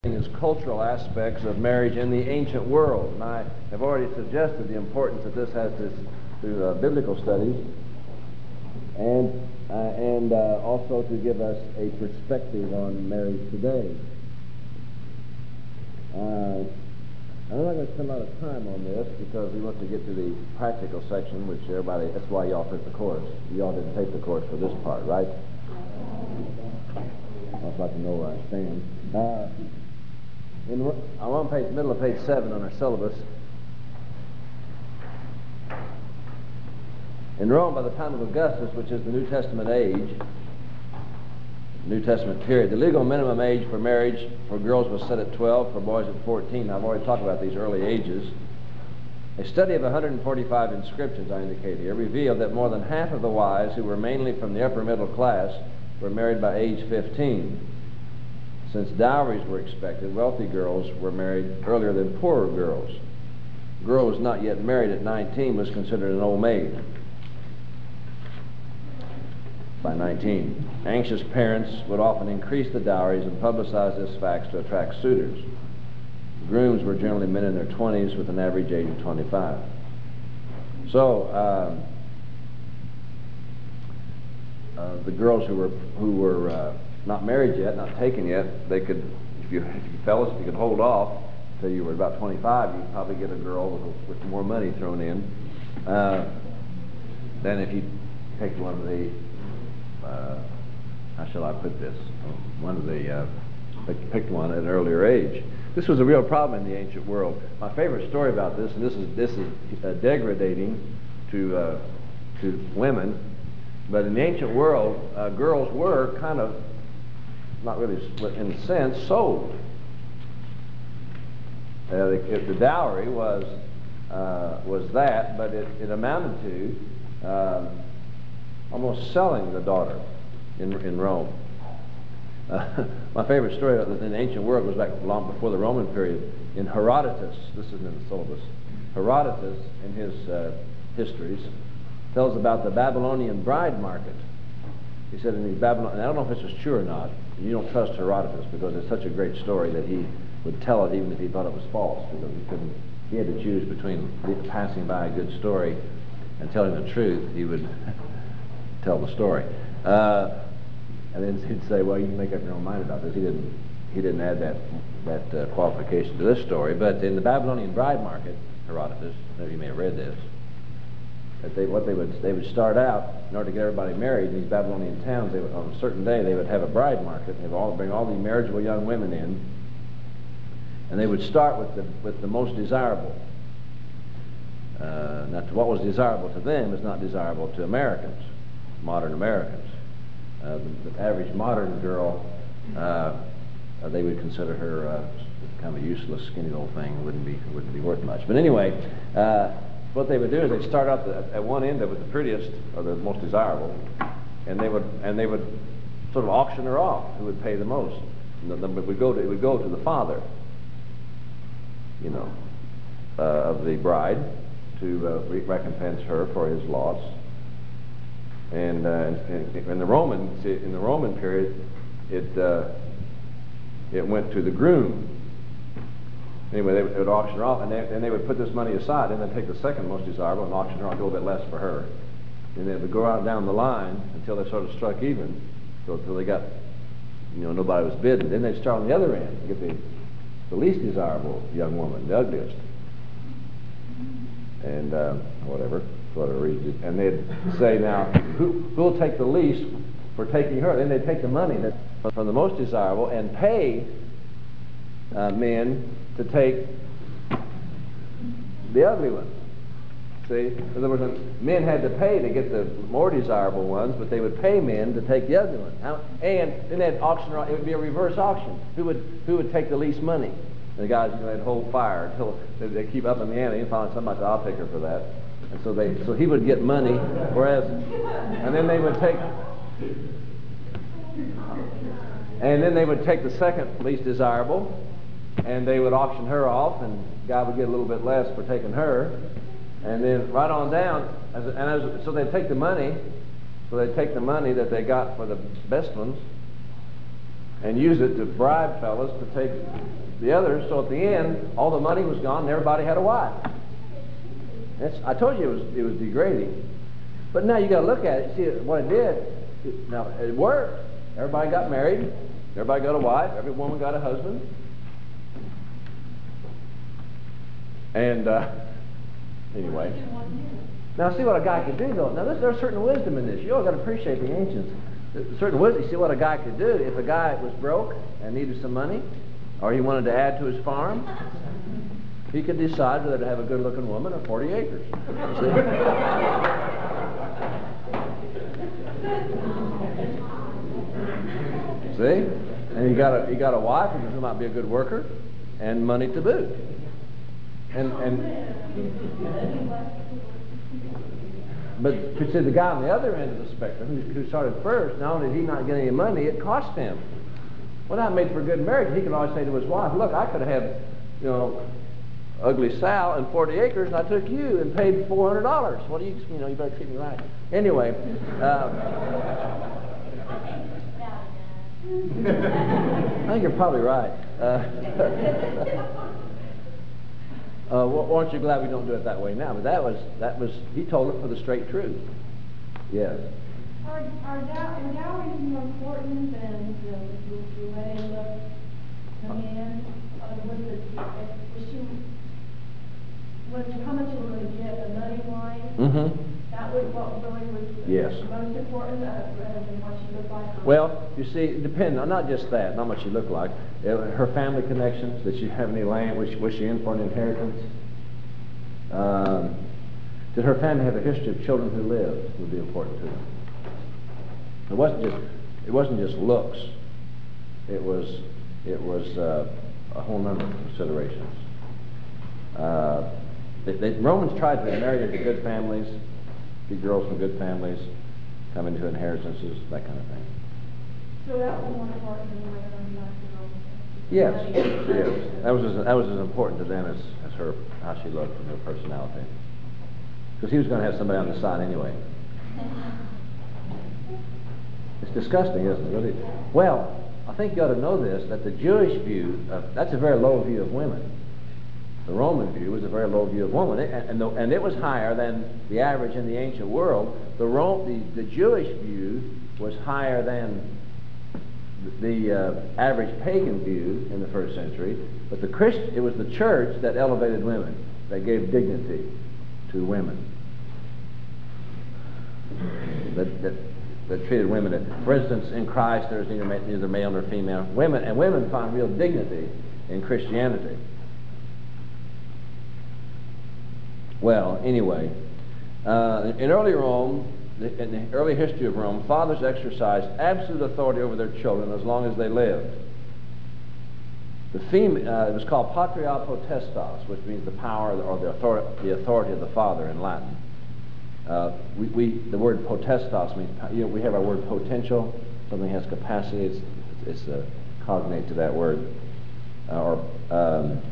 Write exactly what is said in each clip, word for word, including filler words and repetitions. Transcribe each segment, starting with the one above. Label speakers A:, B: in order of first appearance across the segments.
A: Is cultural aspects of marriage in the ancient world, and I have already suggested the importance that this has to, to uh, biblical studies, and uh, and uh, also to give us a perspective on marriage today. Uh, I'm not going to spend a lot of time on this because we want to get to the practical section, which everybody, that's why y'all took the course. Y'all didn't take the course for this part, right? I'd like to know where I stand. Uh, In, I'm on page, middle of page seven on our syllabus. In Rome, by the time of Augustus, which is the New Testament age, New Testament period, the legal minimum age for marriage for girls was set at twelve, for boys at fourteen. Now, I've already talked about these early ages. A study of one hundred forty-five inscriptions, I indicate here, revealed that more than half of the wives, who were mainly from the upper middle class, were married by age fifteen. Since dowries were expected, wealthy girls were married earlier than poorer girls. A girl who was not yet married at nineteen was considered an old maid by nineteen. Anxious parents would often increase the dowries and publicize this fact to attract suitors. Grooms were generally men in their twenties with an average age of twenty-five. So, uh, uh, the girls who were, who were uh, not married yet, not taken yet, they could, if you, if you fellas, if you could hold off till you were about twenty-five, you'd probably get a girl with, with more money thrown in uh, than if you take one of the, uh, how shall I put this, one of the, uh, picked one at an earlier age. This was a real problem in the ancient world. My favorite story about this, and this is, this is uh, degrading to, uh, to women, but in the ancient world, uh, girls were kind of, not really in a sense, sold. Uh, the, the dowry was uh, was that, but it, it amounted to uh, almost selling the daughter in in Rome. Uh, my favorite story in the ancient world was back long before the Roman period. In Herodotus, this isn't in the syllabus. Herodotus, in his uh, histories, tells about the Babylonian bride market. He said in the Babylon, and I don't know if this is true or not. You don't trust Herodotus because it's such a great story that he would tell it even if he thought it was false, because he couldn't. He had to choose between passing by a good story and telling the truth. He would tell the story, uh, and then he'd say, "Well, you can make up your own mind about this." He didn't. He didn't add that that uh, qualification to this story. But in the Babylonian bride market, Herodotus, maybe you may have read this. That they, what they would, they would start out, in order to get everybody married in these Babylonian towns, they would, on a certain day they would have a bride market, and they would all, bring all the marriageable young women in, and they would start with the, with the most desirable. Uh, now, what was desirable to them is not desirable to Americans, modern Americans. Uh, the, the average modern girl, uh, uh, they would consider her uh, kind of a useless, skinny little thing, wouldn't be, wouldn't be worth much. But anyway, uh, what they would do is they'd start out the, at one end with the prettiest or the most desirable, and they would and they would sort of auction her off. Who would pay the most? And then it would go to it would go to the father, you know, uh, of the bride to uh, re recompense her for his loss. And uh, in, in the Roman in the Roman period, it uh, it went to the groom. Anyway, they would, they would auction her off, and they, and they would put this money aside, and then take the second most desirable and auction her off a little bit less for her. And they would go out down the line until they sort of struck even, so until they got, you know, nobody was bidding. Then they'd start on the other end, get the, the least desirable young woman, the ugliest, and uh, whatever, whatever reason. And they'd say, now, who who'll take the least for taking her? Then they'd take the money that, from the most desirable and pay uh, men to take the ugly ones. See, in other words, men had to pay to get the more desirable ones, but they would pay men to take the ugly ones. How, and then they'd auction. It would be a reverse auction. Who would who would take the least money? And the guys, you know, they'd hold fire until they, they keep up in the ante, and finally somebody said, "I'll take her for that." And so they, so he would get money, whereas, and then they would take, and then they would take the second least desirable, and they would auction her off, and the guy would get a little bit less for taking her, and then right on down, as, and as, so they'd take the money, so they'd take the money that they got for the best ones, and use it to bribe fellas to take the others, so at the end, all the money was gone and everybody had a wife. That's, I told you it was, it was degrading. But now you got to look at it, see what it did. It, now, it worked. Everybody got married, everybody got a wife, every woman got a husband. And, uh, anyway. Now, see what a guy could do, though. Now, there's, there's certain wisdom in this. You all got to appreciate the ancients. There's certain wisdom. You see what a guy could do. If a guy was broke and needed some money, or he wanted to add to his farm, he could decide whether to have a good-looking woman or forty acres. See? See? And he got a he got a wife who might be a good worker, and money to boot. And and but you see, the guy on the other end of the spectrum, who, who started first, not only did he not get any money, it cost him. Well, that made for a good marriage. He could always say to his wife, "Look, I could have had, you know, ugly Sal and forty acres, and I took you and paid four hundred dollars. What do you, you know, you better treat me right." Anyway, uh, I think you're probably right. Uh, uh, well, aren't you glad we don't do it that way now? But that was that was he told it for the straight truth. Yes.
B: Are, are dow- dowries more important than the, the, the wedding of the man? Uh, was the, was she, was how much you were going to get, the money wise?
A: Mm-hmm.
B: That was what really was
A: yes.
B: most important, uh, rather than what she looked like?
A: Well, you see, it depends, not just that, not what she looked like. Uh, her family connections, did she have any land? Was she, was she in for an inheritance? Um, did her family have a history of children who lived? Would be important to them. It wasn't just it wasn't just looks. It was it was uh, a whole number of considerations. Uh, they, they, Romans tried to marry into good families, get girls from good families, come into inheritances, that kind of thing.
B: So that was more important than whether or not the
A: Yes, yes, that was as, that was as important to them as, as her how she looked and her personality. Because he was going to have somebody on the side anyway. It's disgusting, isn't it? Really? Well, I think you ought to know this, that the Jewish view, of, that's a very low view of women. The Roman view was a very low view of women, and, and, the, and it was higher than the average in the ancient world. The, Ro- the, the Jewish view was higher than the uh, average pagan view in the first century, but the Christ, it was the church that elevated women, that gave dignity to women. That, that, that treated women, for instance, in Christ there's neither, neither male nor female. Women and women find real dignity in Christianity. Well, anyway, uh, in early Rome, the, in the early history of Rome, fathers exercised absolute authority over their children as long as they lived. The fem- uh, it was called patria potestas, which means the power or the authority, the authority of the father in Latin. Uh, we, we, the word potestas means, you know, we have our word potential, something has capacity, it's, it's a cognate to that word. Uh, or um,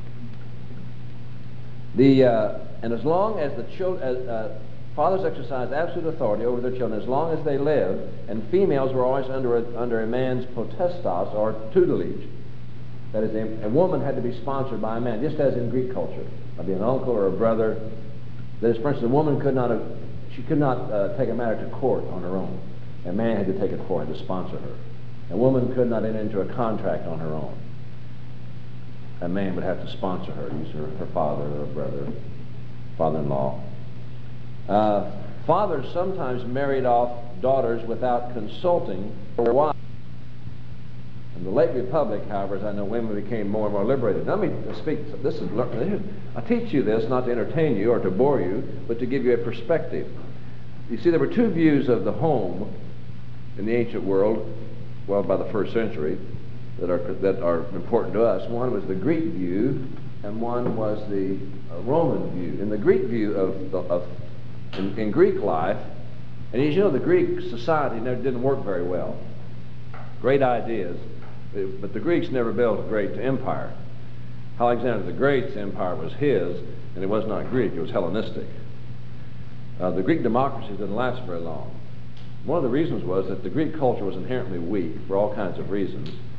A: the uh, and as long as the children, uh, uh, fathers exercised absolute authority over their children as long as they lived, and females were always under a, under a man's potestas or tutelage. That is, a, a woman had to be sponsored by a man, just as in Greek culture, might be an uncle or a brother. That is, for instance, a woman could not have, she could not uh, take a matter to court on her own. A man had to take it for her, to sponsor her. A woman could not enter into a contract on her own. A man would have to sponsor her, use her, her father or a brother, father-in-law. Uh, fathers sometimes married off daughters without consulting their wives. In the late Republic, however, as I know, women became more and more liberated. Let me speak, this is, I teach you this not to entertain you or to bore you, but to give you a perspective. You see, there were two views of the home in the ancient world, well, by the first century, that are, that are important to us. One was the Greek view, and one was the uh, Roman view. In the Greek view of, the, of in, in Greek life, and as you know, the Greek society never didn't work very well. Great ideas, but the Greeks never built a great empire. Alexander the Great's empire was his, and it was not Greek, it was Hellenistic. Uh, the Greek democracy didn't last very long. One of the reasons was that the Greek culture was inherently weak for all kinds of reasons.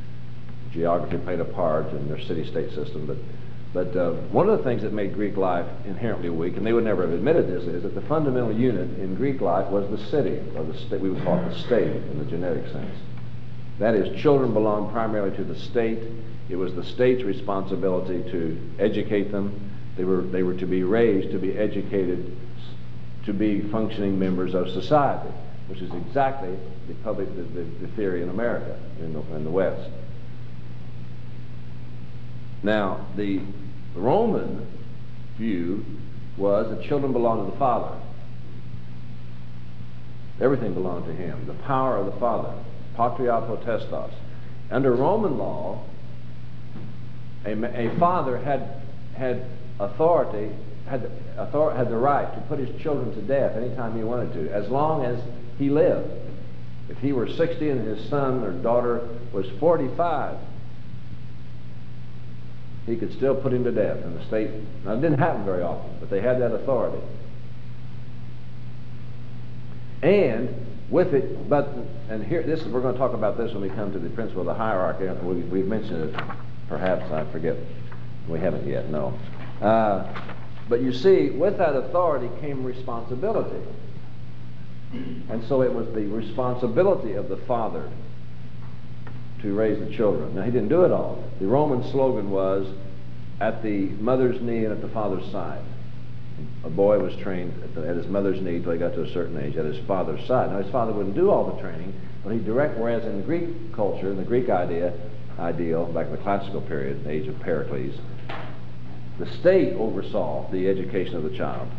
A: geography played a part in their city-state system, but But uh, one of the things that made Greek life inherently weak, and they would never have admitted this, is that the fundamental unit in Greek life was the city, or the sta- we would call it the state in the genetic sense. That is, children belonged primarily to the state. It was the state's responsibility to educate them. They were, they were to be raised, to be educated, to be functioning members of society, which is exactly the public the, the, the theory in America, in the, in the West. Now, the Roman view was that children belonged to the father. Everything belonged to him. The power of the father. Patria potestas. Under Roman law, a, a father had had authority, had author, had the right to put his children to death anytime he wanted to, as long as he lived. If he were sixty and his son or daughter was forty-five, he could still put him to death in the state. Now, it didn't happen very often, but they had that authority. And with it, but, and here, this we're going to talk about this when we come to the principle of the hierarchy. We, we've mentioned it, perhaps, I forget. We haven't yet, no. Uh, but you see, with that authority came responsibility. And so it was the responsibility of the father to raise the children. Now, he didn't do it all. The Roman slogan was, at the mother's knee and at the father's side. A boy was trained at, the, at his mother's knee till he got to a certain age, at his father's side. Now, his father wouldn't do all the training, but he direct, whereas in the Greek culture, in the Greek idea, ideal, back in the classical period, the age of Pericles, the state oversaw the education of the child.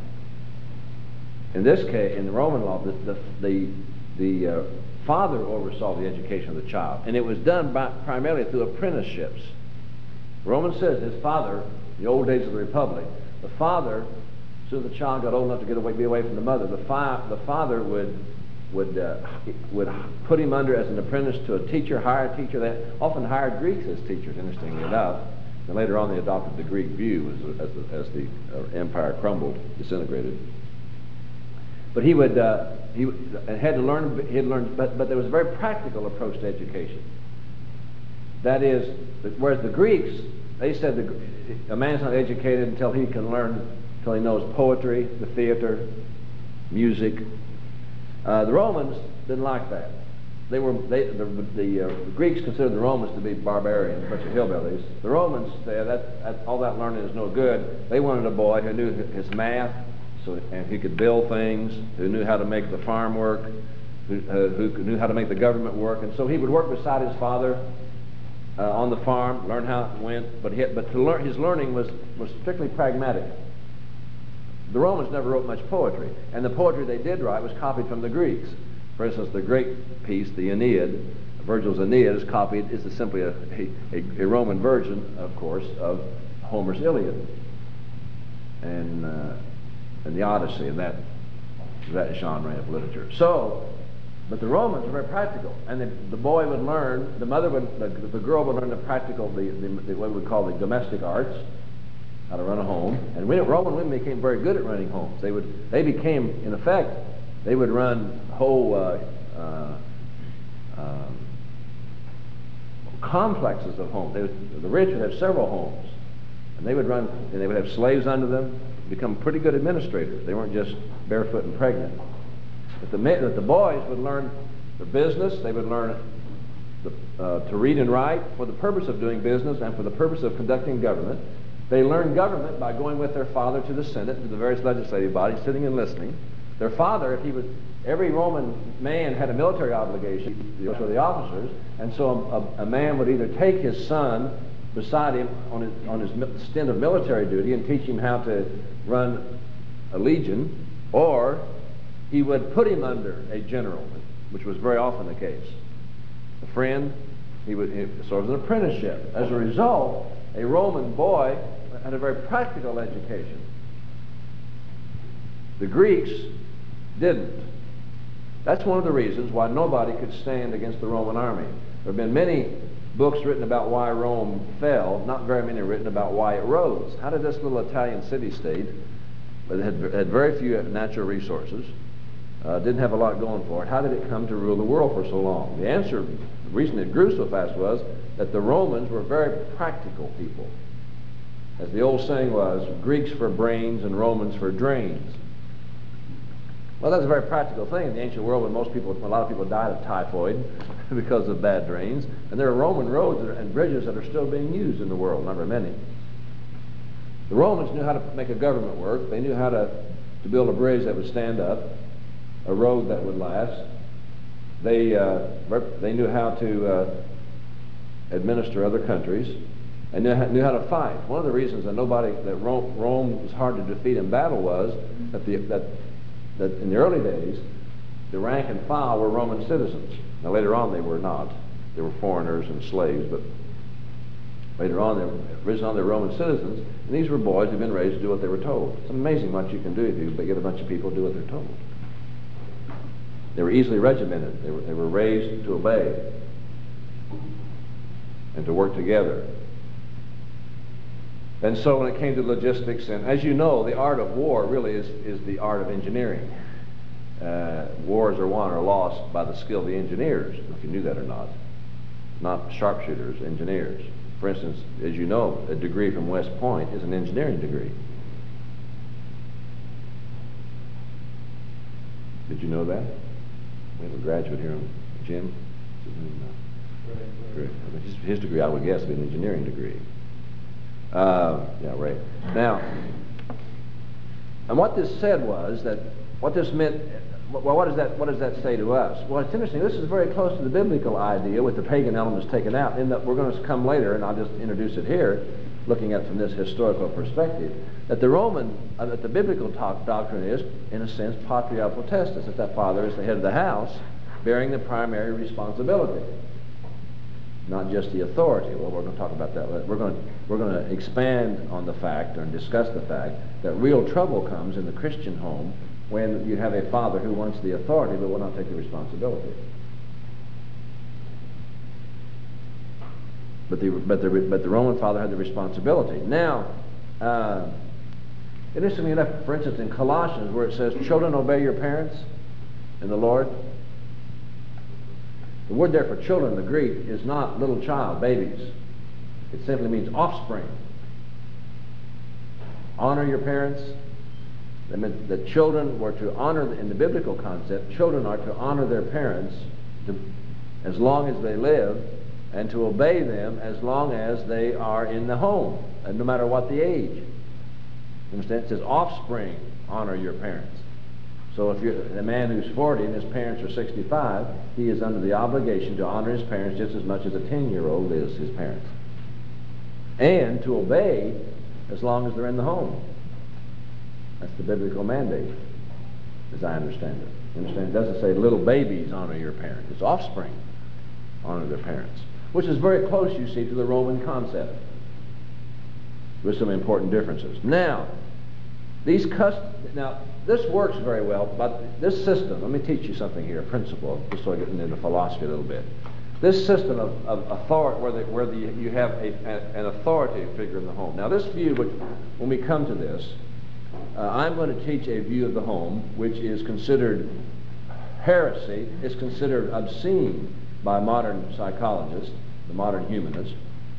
A: In this case, in the Roman law, the, the, the, the uh, father oversaw the education of the child, and it was done by, primarily through apprenticeships. Romans says his father, the old days of the Republic, the father, as soon as the child got old enough to get away, be away from the mother, the, fi- the father would would uh, would put him under as an apprentice to a teacher, hire a teacher. They often hired Greeks as teachers, interestingly enough. And later on, they adopted the Greek view as, as, the, as the uh, empire crumbled, disintegrated. But he would uh, he had to learn. He had learned, but but there was a very practical approach to education. That is, whereas the Greeks, they said the, a man's not educated until he can learn, until he knows poetry, the theater, music. Uh, the Romans didn't like that. They were they, the the, uh, the Greeks considered the Romans to be barbarians, a bunch of hillbillies. The Romans said that, that all that learning is no good. They wanted a boy who knew his math, so and he could build things, who knew how to make the farm work, who, uh, who knew how to make the government work, and so he would work beside his father uh, on the farm, learn how it went. But he had, but to learn his learning was was strictly pragmatic. The Romans never wrote much poetry, and the poetry they did write was copied from the Greeks. For instance, the great piece, the Aeneid, Virgil's Aeneid, is copied, is simply a, a, a Roman version, of course, of Homer's Iliad and, uh, and the Odyssey, and that, that genre of literature. So, but the Romans were very practical, and the, the boy would learn, the mother would, the, the girl would learn the practical, the, the, the what we would call the domestic arts, how to run a home. And we, Roman women became very good at running homes. They would, they became, in effect, they would run whole uh, uh, um, complexes of homes. They would, the rich would have several homes, and they would run, and they would have slaves under them, become pretty good administrators. They weren't just barefoot and pregnant. But the, but the boys would learn the business. They would learn the, uh, to read and write for the purpose of doing business and for the purpose of conducting government. They learned government by going with their father to the Senate, to the various legislative bodies, sitting and listening. Their father, if he was, every Roman man had a military obligation, those were the officers, and so a, a man would either take his son beside him on his, on his stint of military duty and teach him how to run a legion, or he would put him under a general, which was very often the case. A friend, he would, it sort of an apprenticeship. As a result, a Roman boy had a very practical education. The Greeks didn't. That's one of the reasons why nobody could stand against the Roman army. There have been many books written about why Rome fell, not very many written about why it rose. How did this little Italian city-state, that had, had very few natural resources, uh, didn't have a lot going for it, how did it come to rule the world for so long? The answer, the reason it grew so fast was that the Romans were very practical people. As the old saying was, Greeks for brains and Romans for drains. Well, that's a very practical thing in the ancient world when most people, a lot of people died of typhoid because of bad drains. And there are Roman roads that are, and bridges that are still being used in the world, not very many. The Romans knew how to make a government work. They knew how to, to build a bridge that would stand up, a road that would last. They, uh, they knew how to uh, administer other countries, and knew how, knew how to fight. One of the reasons that nobody, that Rome, Rome was hard to defeat in battle was that, the, that, that in the early days, the rank and file were Roman citizens. Now later on they were not. They were foreigners and slaves, but later on, they were, originally they were Roman citizens, and these were boys who'd been raised to do what they were told. It's amazing what you can do if you get a bunch of people to do what they're told. They were easily regimented. They were, they were raised to obey and to work together. And so when it came to logistics, and as you know, the art of war really is, is the art of engineering. Uh, wars are won or lost by the skill of the engineers, if you knew that or not. Not sharpshooters, engineers. For instance, as you know, a degree from West Point is an engineering degree. Did you know that? We have a graduate here, Jim. Great. His, his degree, I would guess, would be an engineering degree. Uh, yeah, right. Now, and what this said was that, what this meant, well, what does that, what does that say to us? Well, it's interesting. This is very close to the biblical idea with the pagan elements taken out, in that we're going to come later, and I'll just introduce it here, looking at it from this historical perspective, that the Roman, uh, that the biblical talk, doctrine is, in a sense, patria potestas, that that father is the head of the house, bearing the primary responsibility, not just the authority. Well, we're going to talk about that. We're going to, we're going to expand on the fact, or discuss the fact, that real trouble comes in the Christian home when you have a father who wants the authority but will not take the responsibility. But the, but the, but the Roman father had the responsibility. Now, uh, interestingly enough, for instance, in Colossians, where it says, children, obey your parents in the Lord. The word there for children in the Greek is not little child, babies. It simply means offspring. Honor your parents. That meant that children were to honor, in the biblical concept, children are to honor their parents to, as long as they live, and to obey them as long as they are in the home, and no matter what the age. You understand? It says offspring, honor your parents. So if you're a man who's forty and his parents are sixty-five, he is under the obligation to honor his parents just as much as a ten-year-old is his parents. And to obey as long as they're in the home. That's the biblical mandate, as I understand it. You understand? It doesn't say little babies honor your parents. It's offspring honor their parents, which is very close, you see, to the Roman concept, with some important differences. Now, these cust now this works very well, but this system, let me teach you something here, a principle, just so I get into philosophy a little bit. This system of, of authority, where, the, where the, you have a, a, an authoritative figure in the home. Now, this view, which, when we come to this, uh, I'm going to teach a view of the home which is considered heresy, is considered obscene by modern psychologists, the modern humanists.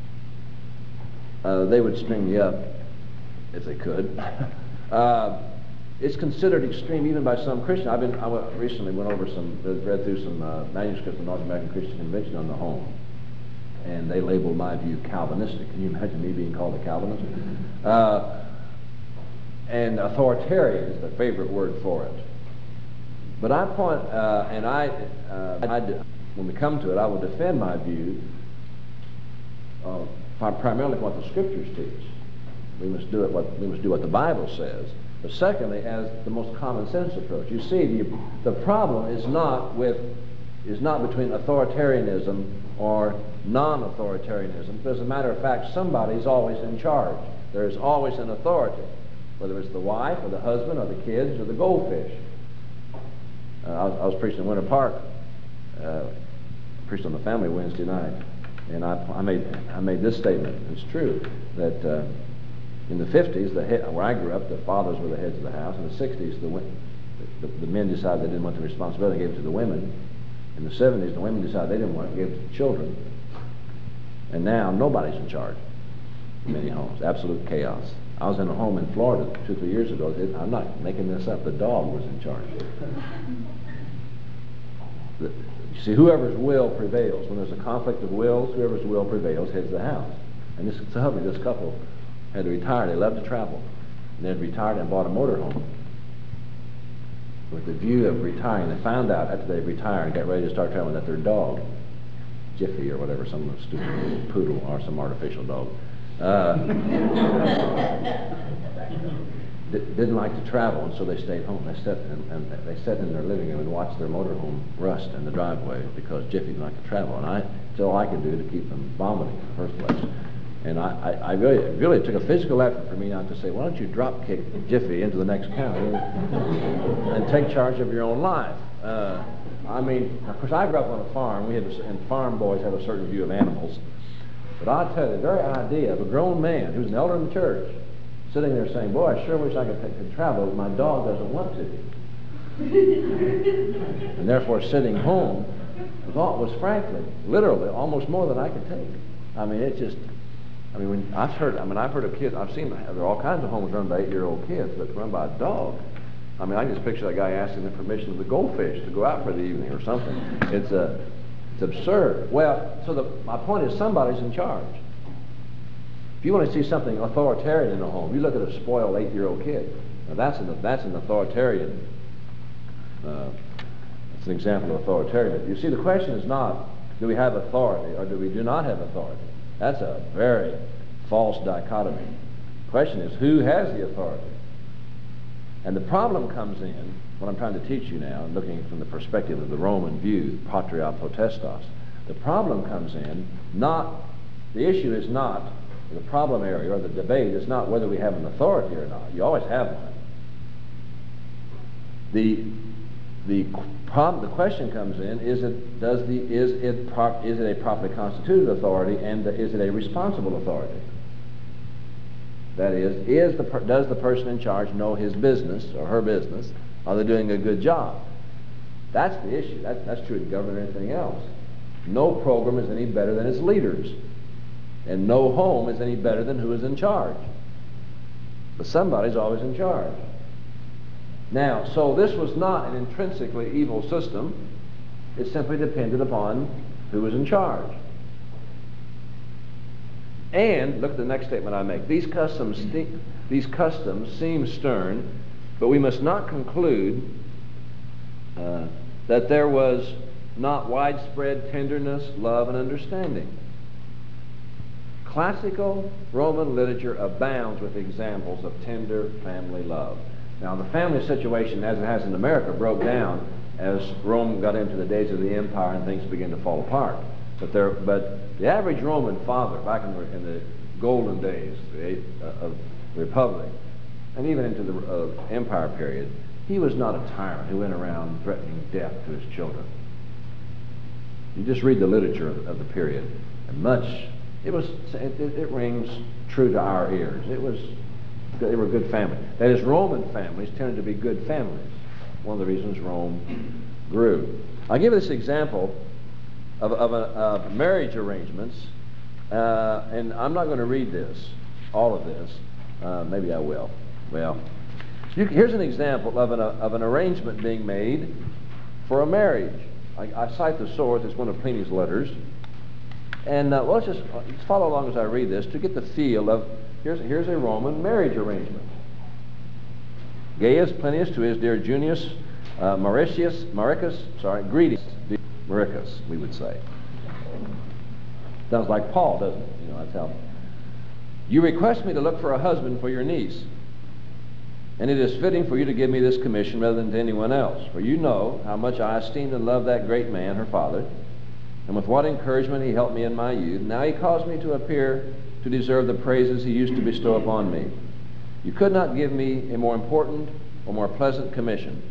A: Uh, they would string me up if they could. uh, it's considered extreme even by some Christians. I've been, I recently went over some, read through some uh, manuscripts of the North American Christian Convention on the home, and they labeled my view Calvinistic. Can you imagine me being called a Calvinist? Uh, and authoritarian is the favorite word for it. But I point, uh, and I, uh, I, when we come to it, I will defend my view uh, primarily what the Scriptures teach. We must do it. What we must do what the Bible says. But secondly, as the most common sense approach. You see, the, the problem is not with is not between authoritarianism or non-authoritarianism. But as a matter of fact, somebody's always in charge. There is always an authority, whether it's the wife or the husband or the kids or the goldfish. Uh, I, was, I was preaching in Winter Park. Uh, preached on the family Wednesday night, and I, I made I made this statement. It's true that. Uh, In the fifties, the head, where I grew up, the fathers were the heads of the house. In the sixties, the, the, the men decided they didn't want the responsibility, gave it to the women. In the seventies, the women decided they didn't want it, gave it to the children. And now nobody's in charge in many homes. Absolute chaos. I was in a home in Florida two, three years ago. It, I'm not making this up. The dog was in charge. The, you see, whoever's will prevails. When there's a conflict of wills, whoever's will prevails heads the house. And this, this couple had to retire. They loved to travel. And they had retired and bought a motorhome with the view of retiring. They found out after they retired and got ready to start traveling that their dog, Jiffy or whatever, some stupid poodle or some artificial dog, uh, didn't like to travel, and so they stayed home. They sat and, and they sat in their living room and watched their motorhome rust in the driveway because Jiffy didn't like to travel, and I it's all I could do to keep them vomiting in the first place. And I, I, I really, it really took a physical effort for me not to say, why don't you drop kick Jiffy into the next county and take charge of your own life? Uh, I mean, of course, I grew up on a farm. We had, a, and farm boys have a certain view of animals. But I'll tell you, the very idea of a grown man who's an elder in the church sitting there saying, boy, I sure wish I could, could travel, but my dog doesn't want to. And therefore, sitting home was, all, was frankly, literally, almost more than I could take. I mean, it's just... I mean, when I've heard, I mean, I've heard of kids, I've seen, there are all kinds of homes run by eight-year-old kids, but run by a dog. I mean, I can just picture that guy asking the permission of the goldfish to go out for the evening or something. It's a, it's absurd. Well, so the, my point is somebody's in charge. If you want to see something authoritarian in a home, you look at a spoiled eight-year-old kid. Now that's an, that's an authoritarian, uh, it's an example of authoritarian. You see, the question is not, do we have authority or do we do not have authority? That's a very false dichotomy. The question is, who has the authority? And the problem comes in, what I'm trying to teach you now, looking from the perspective of the Roman view, patria potestas. The problem comes in, not, the issue is not, the problem area or the debate is not whether we have an authority or not. You always have one. The The problem, the question comes in: Is it does the is it pro, is it a properly constituted authority, and the, is it a responsible authority? That is, is the does the person in charge know his business or her business? Are they doing a good job? That's the issue. That, that's true in government and anything else. No program is any better than its leaders, and no home is any better than who is in charge. But somebody's always in charge. Now, so this was not an intrinsically evil system. It simply depended upon who was in charge. And look at the next statement I make. These customs, these customs seem stern, but we must not conclude uh, that there was not widespread tenderness, love, and understanding. Classical Roman literature abounds with examples of tender family love. Now, the family situation, as it has in America, broke down as Rome got into the days of the empire and things began to fall apart. But there, but the average Roman father, back in the, in the golden days of the Republic, and even into the uh, empire period, he was not a tyrant who went around threatening death to his children. You just read the literature of, of the period, and much, it was, it, it rings true to our ears. It was, they were good families. That is, Roman families tended to be good families. One of the reasons Rome grew. I'll give this example of, of, a, of marriage arrangements, uh, and I'm not going to read this, all of this. Uh, maybe I will. Well, you, here's an example of an, uh, of an arrangement being made for a marriage. I, I cite the source. It's one of Pliny's letters. And uh, well, let's just let's follow along as I read this to get the feel of, here's, here's a Roman marriage arrangement. Gaius Plinius to his dear Junius uh, Mauritius, Mauricus, sorry, greetings, Mauricus, we would say. Sounds like Paul, doesn't it? You know, that's how. You request me to look for a husband for your niece, and it is fitting for you to give me this commission rather than to anyone else, for you know how much I esteemed and loved that great man, her father, and with what encouragement he helped me in my youth. Now he caused me to appear to deserve the praises he used to bestow upon me. You could not give me a more important or more pleasant commission,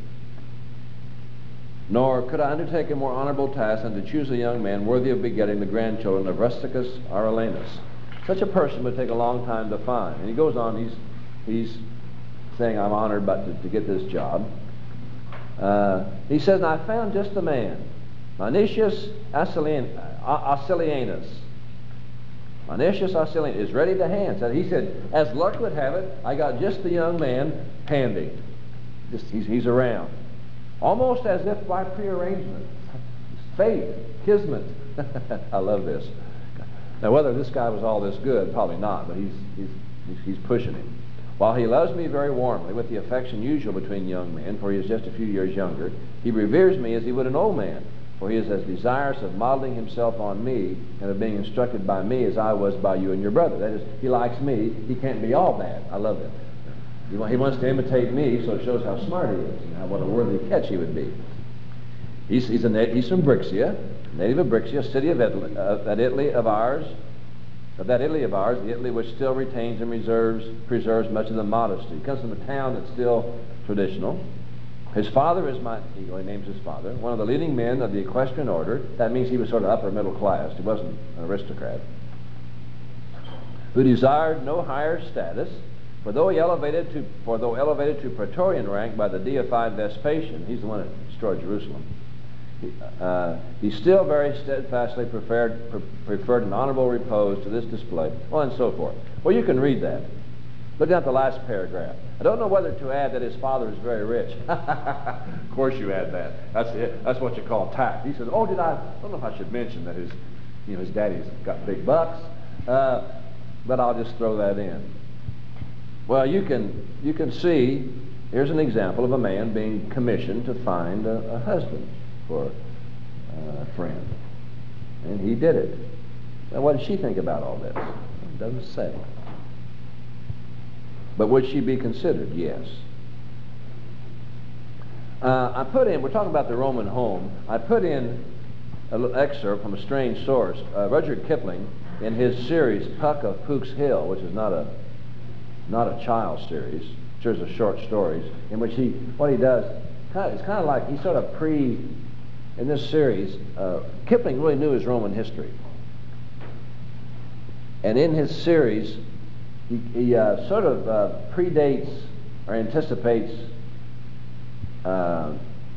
A: nor could I undertake a more honorable task than to choose a young man worthy of begetting the grandchildren of Rusticus Arulenus. Such a person would take a long time to find. And he goes on, he's, he's saying, I'm honored but to, to get this job. Uh, he says, I found just the man, Manicius Acilianus, Onesius Oscillian is ready to hand. So he said, as luck would have it, I got just the young man handy. Just, he's, he's around. Almost as if by prearrangement. Fate, kismet. I love this. Now, whether this guy was all this good, probably not, but he's, he's, he's pushing him. While he loves me very warmly, with the affection usual between young men, for he is just a few years younger, he reveres me as he would an old man, for he is as desirous of modeling himself on me and of being instructed by me as I was by you and your brother. That is, he likes me. He can't be all bad. I love it. He wants to imitate me, so it shows how smart he is and how, what a worthy catch he would be. He's, he's, a nat- he's from Brixia, native of Brixia, city of Italy, uh, that Italy of ours, of that Italy of ours, the Italy which still retains and reserves, preserves much of the modesty. He comes from a town that's still traditional. His father is my, he names his father, one of the leading men of the equestrian order. That means he was sort of upper middle class. He wasn't an aristocrat. Who desired no higher status, for though he elevated to, for though elevated to praetorian rank by the deified Vespasian, he's the one that destroyed Jerusalem, he, uh, he still very steadfastly preferred, pre- preferred an honorable repose to this display, well, and so forth. Well, you can read that. Look at the last paragraph. I don't know whether to add that his father is very rich. Of course you add that. That's it. That's what you call tact. He says, oh, did I, I don't know if I should mention that his, you know, his daddy's got big bucks, uh, but I'll just throw that in. Well, you can, you can see, here's an example of a man being commissioned to find a, a husband for uh, a friend. And he did it. Now, what did she think about all this? It doesn't say. But would she be considered? Yes. Uh, I put in, we're talking about the Roman home, I put in a little excerpt from a strange source. Uh, Rudyard Kipling, in his series Puck of Pook's Hill, which is not a not a child series, series of short stories, in which he, what he does, kind of, it's kind of like he sort of pre, in this series, uh, Kipling really knew his Roman history. And in his series, he, he uh, sort of uh, predates or anticipates uh,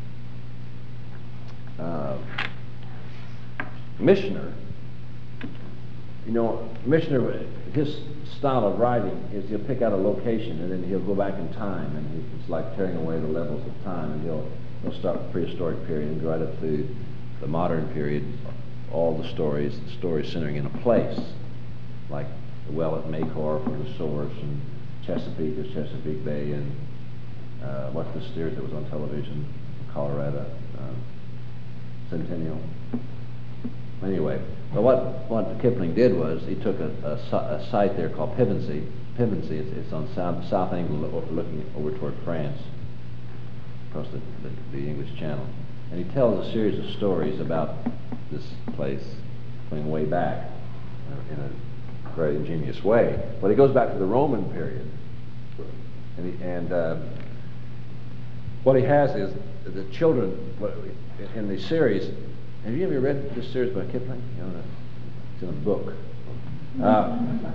A: uh, Michener. You know, Michener, his style of writing is he'll pick out a location and then he'll go back in time, and he, it's like tearing away the levels of time, and he'll he'll start with the prehistoric period and go right up to the modern period. All the stories, the stories centering in a place, like the well at Maycor for the source, and Chesapeake is Chesapeake Bay, and uh, what's the steers that was on television, Colorado, uh, Centennial. Anyway, but what, what Kipling did was he took a, a, a site there called Pevensey. Pevensey, it's, it's on south, south England, looking over toward France, across the, the, the English Channel. And he tells a series of stories about this place going way back uh, in a very ingenious way. But he goes back to the Roman period. And, he, and uh, what he has is the children, what, in the series. Have you ever read this series by Kipling? You know, it's in a book. Uh,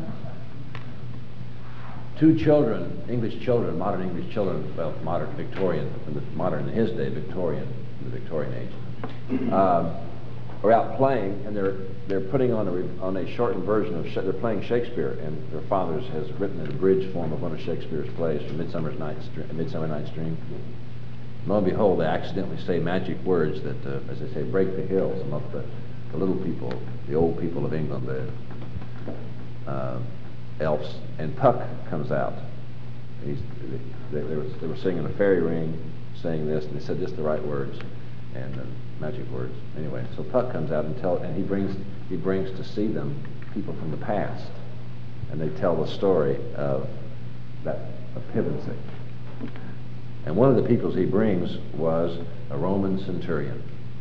A: two children, English children, modern English children, well, modern Victorian, the modern in his day, Victorian, the Victorian age, uh, are out playing, and they're they're putting on a on a shortened version of they're playing Shakespeare, and their father has written an abridged form of one of Shakespeare's plays, from Midsummer Night's Midsummer Night's Dream. Lo and behold, they accidentally say magic words that, uh, as they say, break the hills among the, the little people, the old people of England, the uh, elves, and Puck comes out. He's, they, they, were, they were singing a fairy ring, saying this, and they said just the right words, and uh, magic words. Anyway, so Puck comes out and tell, and he brings he brings to see them people from the past, and they tell the story of that of Pevensey. And one of the peoples he brings was a Roman centurion.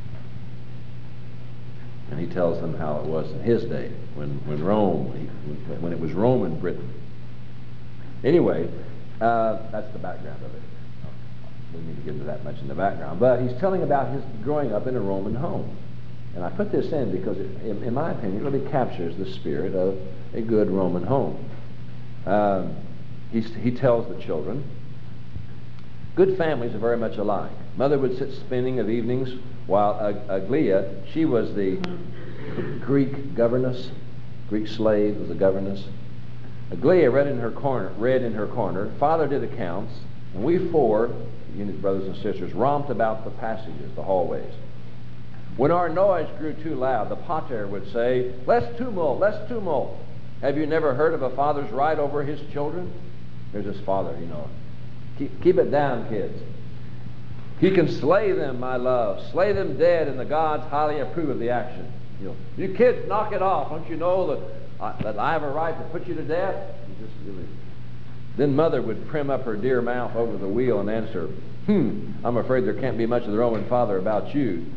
A: And he tells them how it was in his day, when, when Rome, he, when it was Roman Britain. Anyway, uh, that's the background of it. We need to get into that much in the background. But he's telling about his growing up in a Roman home. And I put this in because, it, in, in my opinion, it really captures the spirit of a good Roman home. Um, he's, he tells the children, good families are very much alike. Mother would sit spinning of evenings, while Ag- Aglaia, she was the Greek governess, Greek slave, was a governess. Aglaia read in her corner, read in her corner, Father did accounts, and we four, unit brothers and sisters, romped about the passages, the hallways. When our noise grew too loud, the pater would say, less tumult, less tumult. Have you never heard of a father's right over his children? There's his father, you know. Keep, keep it down, kids. He can slay them, my love, slay them dead, and the gods highly approve of the action. You know, you kids, knock it off. Don't you know that I, that I have a right to put you to death? You just really... Then mother would prim up her dear mouth over the wheel and answer, hmm, I'm afraid there can't be much of the Roman father about you.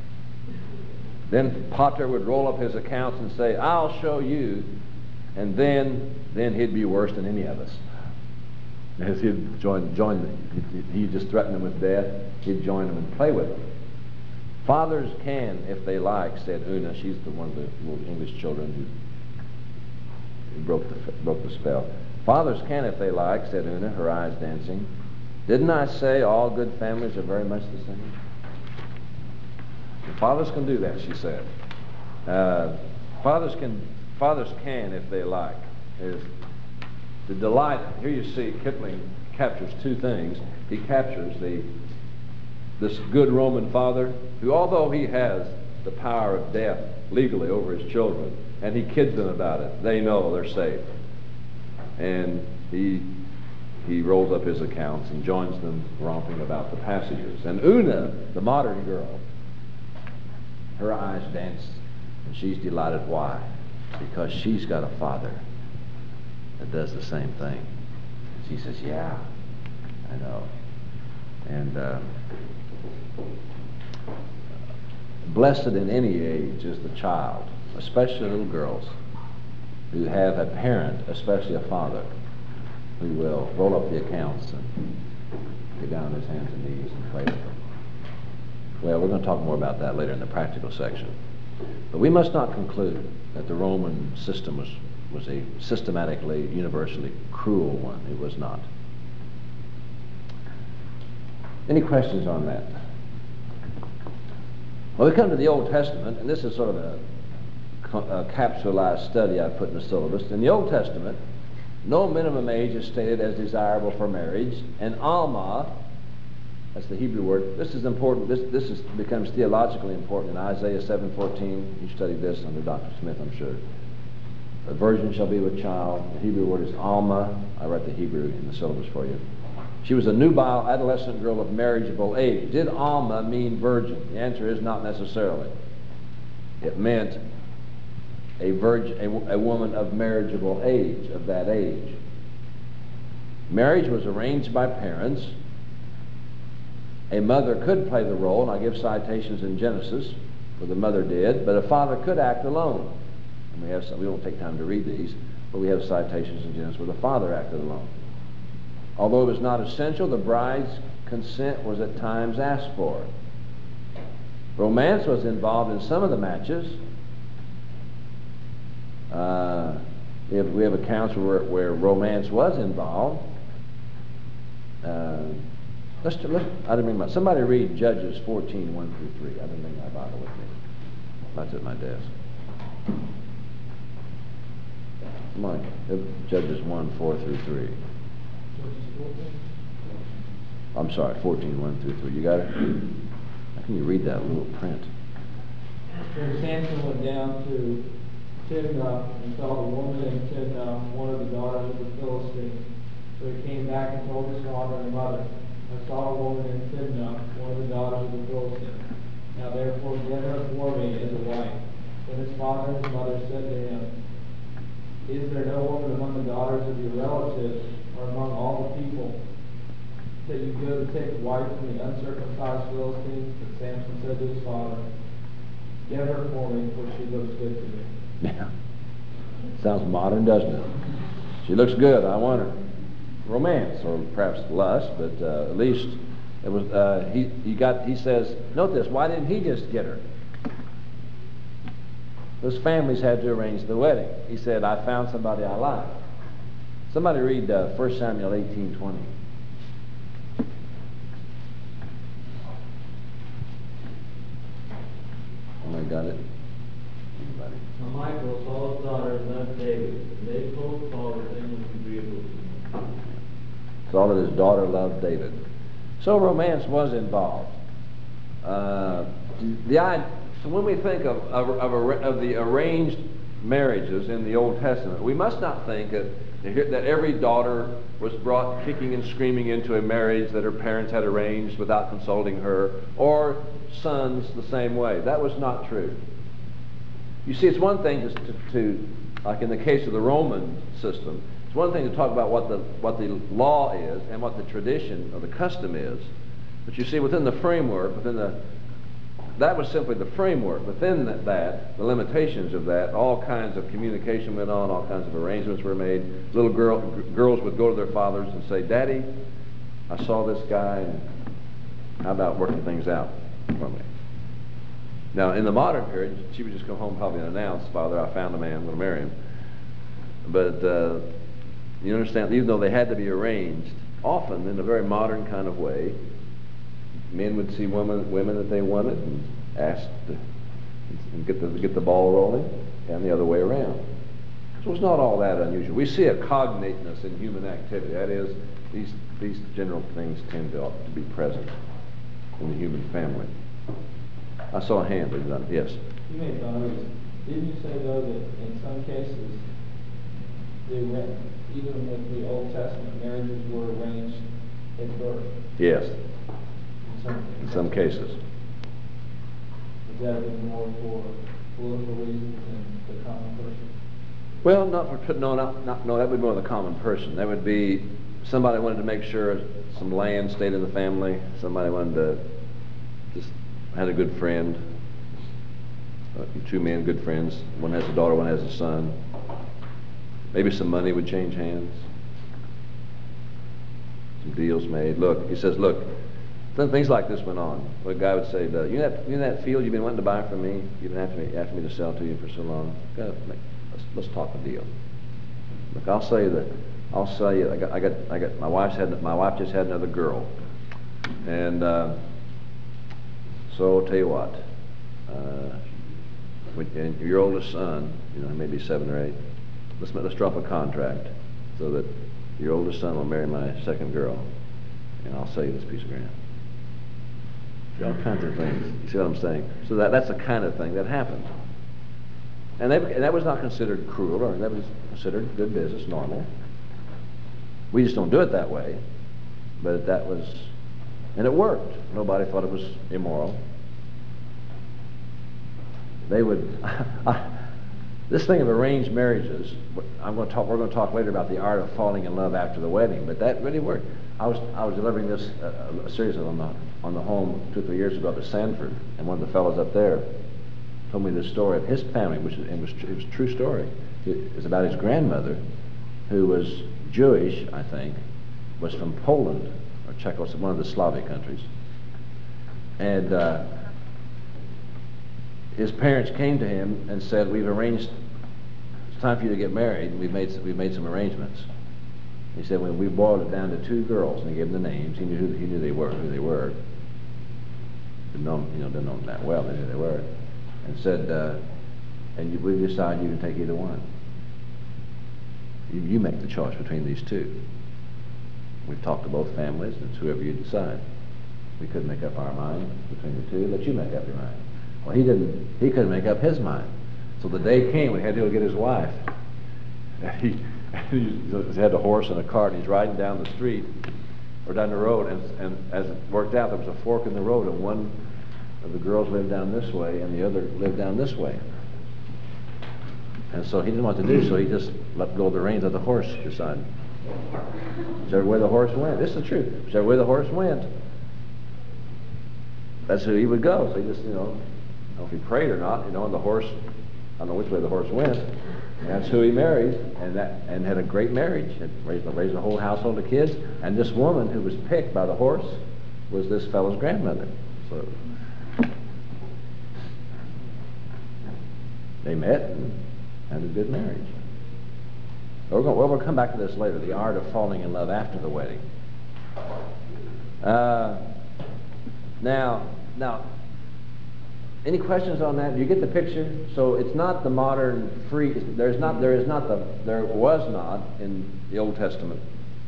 A: Then pater would roll up his accounts and say, I'll show you. And then, then he'd be worse than any of us. As he'd join, join them. He'd just threaten them with death. He'd join them and play with them. Fathers can, if they like, said Una. She's the one of the little English children who, who broke the broke the spell. Fathers can, if they like, said Una, her eyes dancing. Didn't I say all good families are very much the same? Fathers can do that, she said. Uh, fathers can, fathers can, if they like. Is the delight. Here you see Kipling captures two things. He captures the this good Roman father who, although he has the power of death legally over his children, and he kids them about it, they know they're safe. And he he rolls up his accounts and joins them romping about the passages. And Una, the modern girl, her eyes dance, and she's delighted. Why? Because she's got a father that does the same thing. She says, yeah, I know. And uh, blessed in any age is the child, especially little girls, who have a parent, especially a father, who will roll up the accounts and get down on his hands and knees and play with them. Well, we're going to talk more about that later in the practical section. But we must not conclude that the Roman system was, was a systematically, universally cruel one. It was not. Any questions on that? Well, we come to the Old Testament, and this is sort of a, a capsulized study I put in the syllabus. In the Old Testament, no minimum age is stated as desirable for marriage, and Alma, that's the Hebrew word. This is important. This this is, becomes theologically important in Isaiah seven fourteen. You studied this under Doctor Smith, I'm sure. A virgin shall be with child. The Hebrew word is Alma. I write the Hebrew in the syllabus for you. She was a nubile adolescent girl of marriageable age. Did Alma mean virgin? The answer is not necessarily. It meant a virgin, a, a woman of marriageable age, of that age. Marriage was arranged by parents. A mother could play the role, and I give citations in Genesis where the mother did, but a father could act alone. And we have some, we won't take time to read these, but we have citations in Genesis where the father acted alone. Although it was not essential, the bride's consent was at times asked for. Romance was involved in some of the matches. Uh, we, have, we have accounts where, where romance was involved. Uh, let's, let's, I didn't bring my, somebody read Judges fourteen, one through three. I didn't bring my Bible with me. That's at my desk. Come on, Judges one, four through three. I'm sorry, fourteen, one through three. You got it? How can you read that little print?
C: When Samson went down to Timnah and saw the woman in Timnah, one of the daughters of the Philistines. So he came back and told his father and mother, I saw a woman in Timnah, one of the daughters of the Philistines. Now therefore get her for me as a wife. Then his father and his mother said to him, Is there no woman among the daughters of your relatives, or among all the people, that you go to take a wife from the uncircumcised Philistines? But Samson said to his father, Get her for me, for she looks good to me.
A: Yeah. Sounds modern, doesn't it? She looks good, I want her. Romance, or perhaps lust, but uh, at least it was. Uh, he he got. He says, note this. Why didn't he just get her? Those families had to arrange the wedding. He said, I found somebody I like. Somebody read uh, First Samuel eighteen twenty. Somebody got it? Anybody?
C: Now Michal, Saul's daughter, loved David, and they told Saul the thing was agreeable to him.
A: Saw that his daughter loved David. So romance was involved. Uh, the I, so when we think of, of, of, a, of the arranged marriages in the Old Testament, we must not think that, that every daughter was brought kicking and screaming into a marriage that her parents had arranged without consulting her, or sons the same way. That was not true. You see, it's one thing to, to, to like in the case of the Roman system, it's one thing to talk about what the, what the law is and what the tradition or the custom is, but you see, within the framework, within the, that was simply the framework. Within that, that, the limitations of that, all kinds of communication went on, all kinds of arrangements were made. Little girl, g- girls would go to their fathers and say, "Daddy, I saw this guy, and how about working things out for me?" Now, in the modern period, she would just come home probably and announce, "Father, I found a man, I'm going to marry him." But uh, you understand, even though they had to be arranged, often in a very modern kind of way, men would see women, women that they wanted and ask to and get the, get the ball rolling, and the other way around. So it's not all that unusual. We see a cognateness in human activity. That is, these, these general things tend to, to be present in the human family. I saw a hand. Didn't I? Yes?
C: You made those. Didn't you say, though, that in some cases, they went, even with the Old Testament, marriages were arranged at birth?
A: Yes.
C: In some,
A: In some cases.
C: Would that have been more for political reasons than the common person?
A: Well, not for, no, not, not, no, that would be more the common person. That would be somebody wanted to make sure some land stayed in the family. Somebody wanted to just had a good friend. Uh, two men, good friends. One has a daughter, one has a son. Maybe some money would change hands. Some deals made. Look, he says, look, then things like this went on. A guy would say, you know that, you know that field you've been wanting to buy from me? You've been asking me, asking me to sell to you for so long. Go, make, let's, let's talk a deal. Look, I'll sell you that. I'll sell you. I got, I got, I got. My wife's had. My wife just had another girl, and uh, so I'll tell you what. Uh, when, and your oldest son, you know, maybe seven or eight. Let's let's drop a contract so that your oldest son will marry my second girl, and I'll sell you this piece of ground. All kinds of things. You see what I'm saying? So that that's the kind of thing that happened. And, they, and that was not considered cruel, or that was considered good business, normal. We just don't do it that way. But that was, and it worked. Nobody thought it was immoral. They would, this thing of arranged marriages, I'm going to talk, we're going to talk later about the art of falling in love after the wedding, but that really worked. I was I was delivering this uh, a series on the on the home two or three years ago up at Sanford, and one of the fellows up there told me this story of his family, which is, it was it was a true story. It was about his grandmother, who was Jewish, I think, was from Poland or Czechoslovakia, one of the Slavic countries, and uh, his parents came to him and said, "We've arranged. It's time for you to get married. We've made some, we've made some arrangements." He said, when we boiled it down to two girls, and he gave them the names, he knew who he knew they were, who they were. Didn't know them, you know, didn't know them that well, but he knew who they were. And said, uh, and you, we decided you can take either one. You, you make the choice between these two. We've talked to both families, and it's whoever you decide. We couldn't make up our mind between the two. Let you make up your mind. Well, he didn't. He couldn't make up his mind. So the day came, we had to go get his wife. He. He had a horse and a cart, and he's riding down the street or down the road, and, and as it worked out, there was a fork in the road, and one of the girls lived down this way and the other lived down this way. And so he didn't know what to do, so he just let go of the reins of the horse decided. Whichever way the horse went, this is the truth, whichever way the horse went, that's who he would go. So he just, you know, I don't know if he prayed or not, you know, and the horse, I don't know which way the horse went. And that's who he married, and that and had a great marriage, and raised, raised a whole household of kids. And this woman who was picked by the horse was this fellow's grandmother. So they met and had a good marriage. We're going, well, we'll come back to this later, the art of falling in love after the wedding. Uh, now, now, Any questions on that? Do you get the picture? So it's not the modern free. There's not. There is not the. There was not in the Old Testament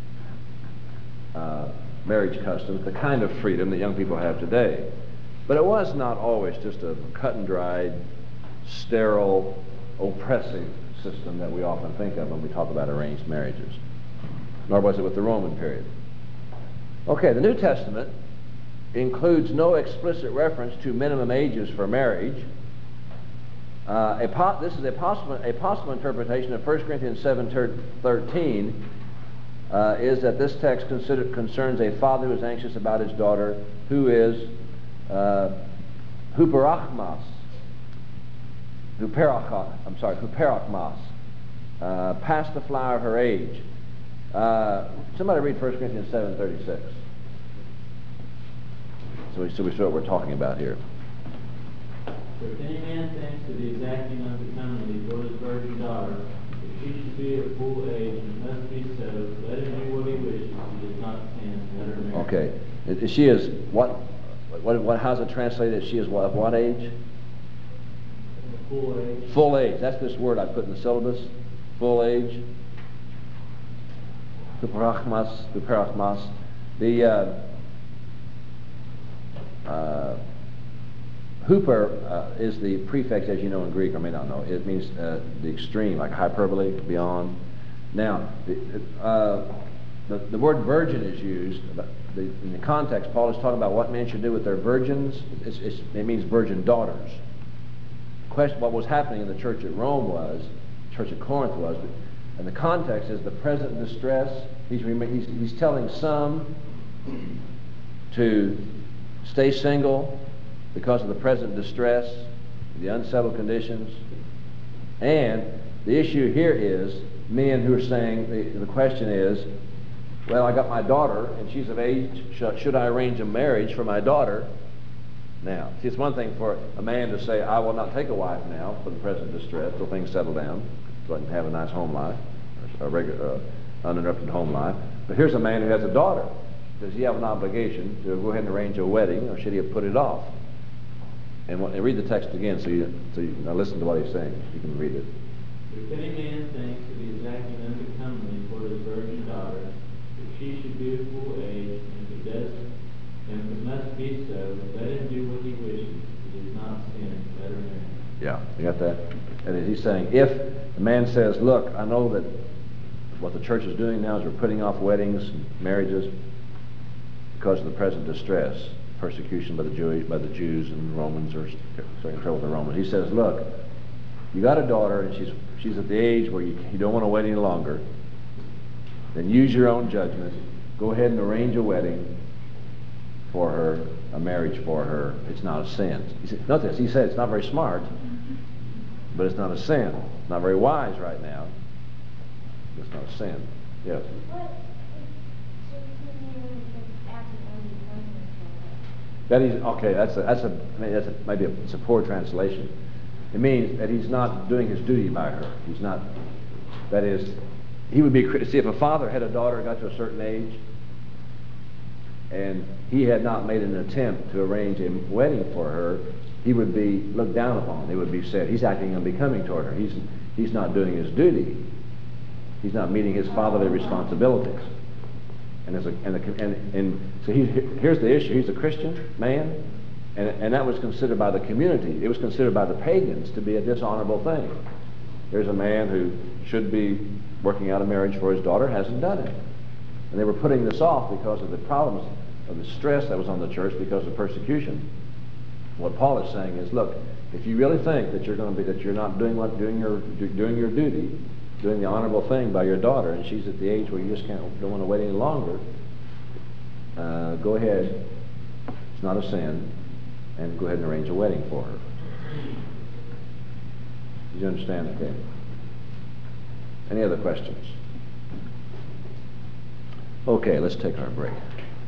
A: uh, marriage customs the kind of freedom that young people have today. But it was not always just a cut and dried, sterile, oppressive system that we often think of when we talk about arranged marriages. Nor was it with the Roman period. Okay, the New Testament includes no explicit reference to minimum ages for marriage. Uh, a po- this is a possible, a possible interpretation of First Corinthians seven thirteen uh, is that this text consider, concerns a father who is anxious about his daughter, who is uh, huperachmas, huperach, I'm sorry, huperachmas, uh, past the flower of her age. Uh, somebody read First Corinthians seven thirty-six. So we, so we see what we're talking about here.
D: For if any man thinks to be exacting unbecomingly for his virgin daughter, if she should be of full age and must be so, let him do what he wishes. He does not sin. Let her marry.
A: Okay. Is she is what? What? What? How's it translated? She is what? Of what age?
D: Full age.
A: Full age. That's this word I put in the syllabus. Full age. Huperachmas. Huperachmas. The uh, uh, Huper uh, is the prefix, as you know in Greek, or may not know. It means uh, the extreme, like hyperbole, beyond. Now, the, uh, the, the word virgin is used. But the, in the context, Paul is talking about what men should do with their virgins. It's, it's, it means virgin daughters. Question: what was happening in the church at Rome was, church at Corinth was, but, and the context is the present distress. He's, he's, he's telling some to stay single because of the present distress, the unsettled conditions. And the issue here is men who are saying, the, the question is, well, I got my daughter and she's of age, should, should I arrange a marriage for my daughter? Now, see, it's one thing for a man to say, I will not take a wife now for the present distress till things settle down, so I can have a nice home life, a regular, uh, uninterrupted home life. But here's a man who has a daughter. Does he have an obligation to go ahead and arrange a wedding, or should he have put it off? And, and read the text again, so you, so you now listen to what he's saying. You can read it.
D: If any man thinks to be exacting unbecomingly for his virgin daughter, if she should be of full age, and if it does, and if it must be so, let him do what he wishes. He does not sin. Let her marry.
A: Yeah, you got that? And he's saying, if the man says, look, I know that what the church is doing now is we're putting off weddings and marriages because of the present distress, persecution by the Jewish, by the Jews and the Romans, or sorry, in trouble with the Romans. He says, look, you got a daughter and she's she's at the age where you, you don't want to wait any longer. Then use your own judgment. Go ahead and arrange a wedding for her, a marriage for her. It's not a sin. He said, notice, he said it's not very smart, but it's not a sin. It's not very wise right now. It's not a sin. Yes. That he's okay. That's a, that's a maybe that's a, maybe a, it's a poor translation. It means that he's not doing his duty by her. He's not. That is, he would be. See, if a father had a daughter and got to a certain age, and he had not made an attempt to arrange a wedding for her, he would be looked down upon. It would be said he's acting unbecoming toward her. He's he's not doing his duty. He's not meeting his fatherly responsibilities. And, as a, and, a, and, and so he, here's the issue. He's a Christian man, and, and that was considered by the community. It was considered by the pagans to be a dishonorable thing. Here's a man who should be working out a marriage for his daughter, hasn't done it. And they were putting this off because of the problems of the stress that was on the church because of persecution. What Paul is saying is, look, if you really think that you're going to be that you're not doing what doing your doing your duty, doing the honorable thing by your daughter, and she's at the age where you just can't don't want to wait any longer, uh, go ahead. It's not a sin, and go ahead and arrange a wedding for her. Do you understand? Okay. Any other questions? Okay, let's take our break.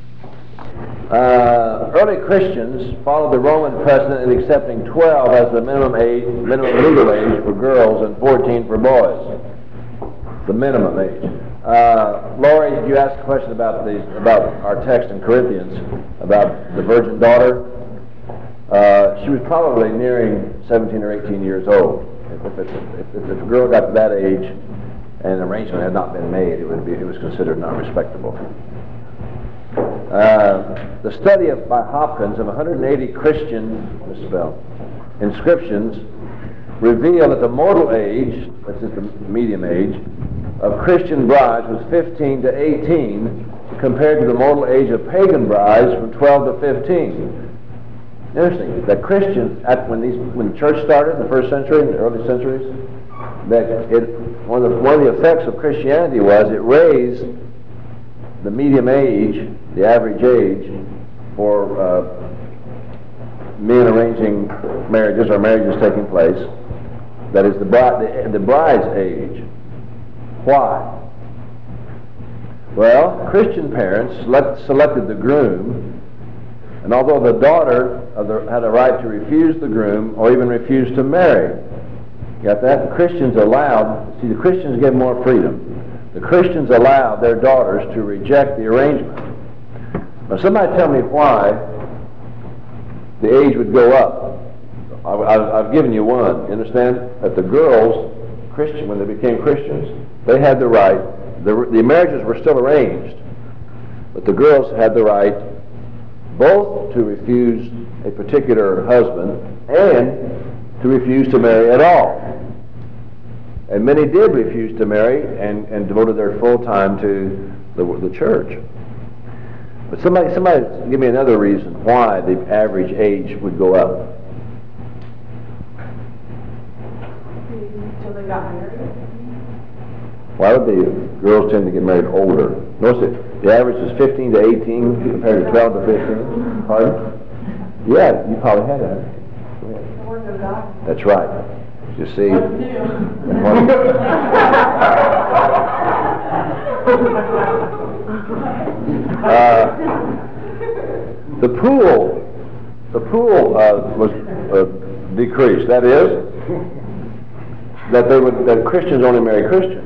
A: Uh, early Christians followed the Roman precedent in accepting twelve as the minimum age, minimum legal age for girls and fourteen for boys. The minimum age. Uh, Laurie, you asked a question about the about our text in Corinthians about the virgin daughter. uh, she was probably nearing seventeen or eighteen years old. If, it, if, if the girl got to that age and an arrangement had not been made, it would be it was considered not respectable. Uh, the study of, by Hopkins of one hundred eighty Christian misspell, inscriptions reveal that the mortal age, which is the medium age, of Christian brides was fifteen to eighteen, compared to the mortal age of pagan brides from twelve to fifteen. Interesting that Christians, at when these when the church started in the first century, in the early centuries, that it one of the one of the effects of Christianity was it raised the medium age, the average age for uh, men arranging marriages or marriages taking place. That is the bride, the, the bride's age. Why? Well, Christian parents select, selected the groom. And although the daughter of the, had a right to refuse the groom or even refuse to marry, you got that? The Christians allowed, see, the Christians gave more freedom. The Christians allowed their daughters to reject the arrangement. Now, somebody tell me why the age would go up. I've, I've given you one. You understand? That the girls, Christian, when they became Christians, they had the right, the, the marriages were still arranged, but the girls had the right both to refuse a particular husband and to refuse to marry at all. And many did refuse to marry and, and devoted their full time to the, the church. But somebody, somebody give me another reason why the average age would go up.
B: Until they got married?
A: Why would the girls tend to get married older? Notice that the average is fifteen to eighteen compared to twelve to fifteen. Pardon? Yeah, you probably had that. Go ahead. That's right. You see? uh, the pool, the pool uh, was uh, decreased. That is, that they would that Christians only marry Christians.